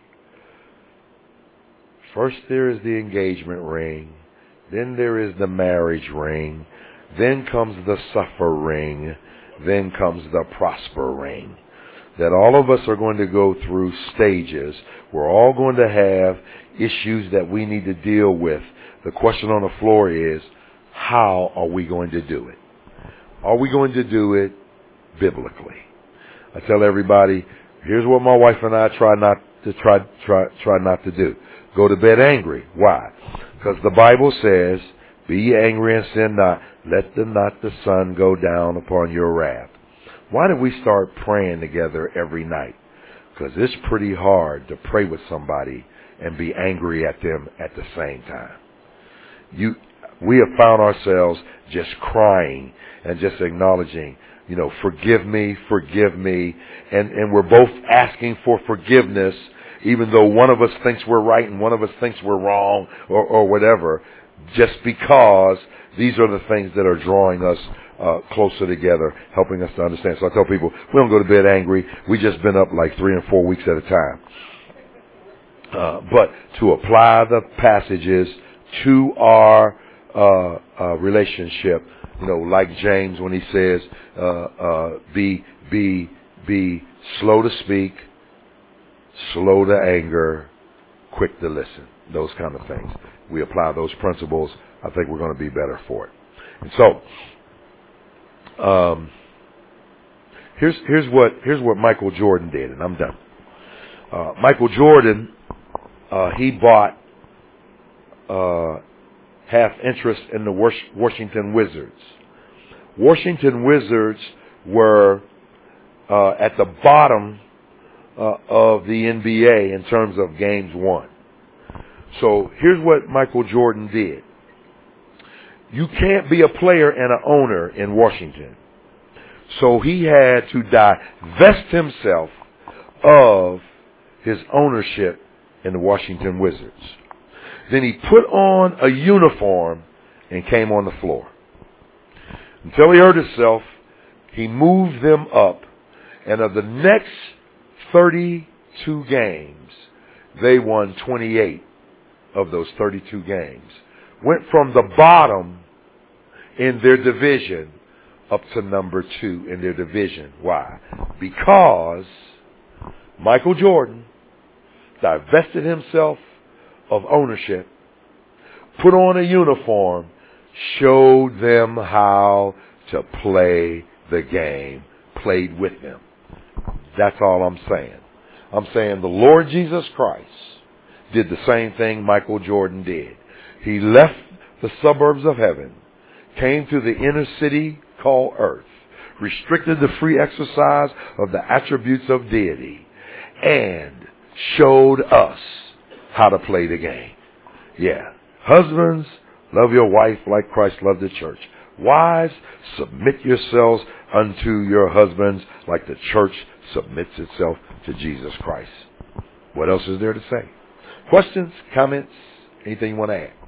First there is the engagement ring. Then there is the marriage ring. Then comes the suffer ring. Then comes the prosper ring. That all of us are going to go through stages. We're all going to have issues that we need to deal with. The question on the floor is, how are we going to do it? Are we going to do it biblically? I tell everybody, here's what my wife and I try not to do. Go to bed angry. Why? Because the Bible says, be ye angry and sin not. Let not the sun go down upon your wrath. Why did we start praying together every night? Because it's pretty hard to pray with somebody and be angry at them at the same time. We have found ourselves just crying and just acknowledging, forgive me. And we're both asking for forgiveness, even though one of us thinks we're right and one of us thinks we're wrong or whatever, just because, These are the things that are drawing us closer together, helping us to understand. So I tell people, we don't go to bed angry. We just been up like 3 and 4 weeks at a time. But to apply the passages to our relationship, like James when he says, be slow to speak, slow to anger, quick to listen. Those kind of things. We apply those principles. I think we're going to be better for it. And so, here's what Michael Jordan did, and I'm done. Michael Jordan, he bought half interest in the Washington Wizards. Washington Wizards were at the bottom of the NBA in terms of games won. So here's what Michael Jordan did. You can't be a player and an owner in Washington. So he had to divest himself of his ownership in the Washington Wizards. Then he put on a uniform and came on the floor. Until he hurt himself, he moved them up. And of the next 32 games, they won 28 of those 32 games. Went from the bottom in their division up to number 2 in their division. Why? Because Michael Jordan divested himself of ownership, put on a uniform, showed them how to play the game, played with them. That's all I'm saying. I'm saying the Lord Jesus Christ did the same thing Michael Jordan did. He left the suburbs of heaven, came to the inner city called earth, restricted the free exercise of the attributes of deity, and showed us how to play the game. Yeah. Husbands, love your wife like Christ loved the church. Wives, submit yourselves unto your husbands like the church submits itself to Jesus Christ. What else is there to say? Questions, comments, anything you want to add?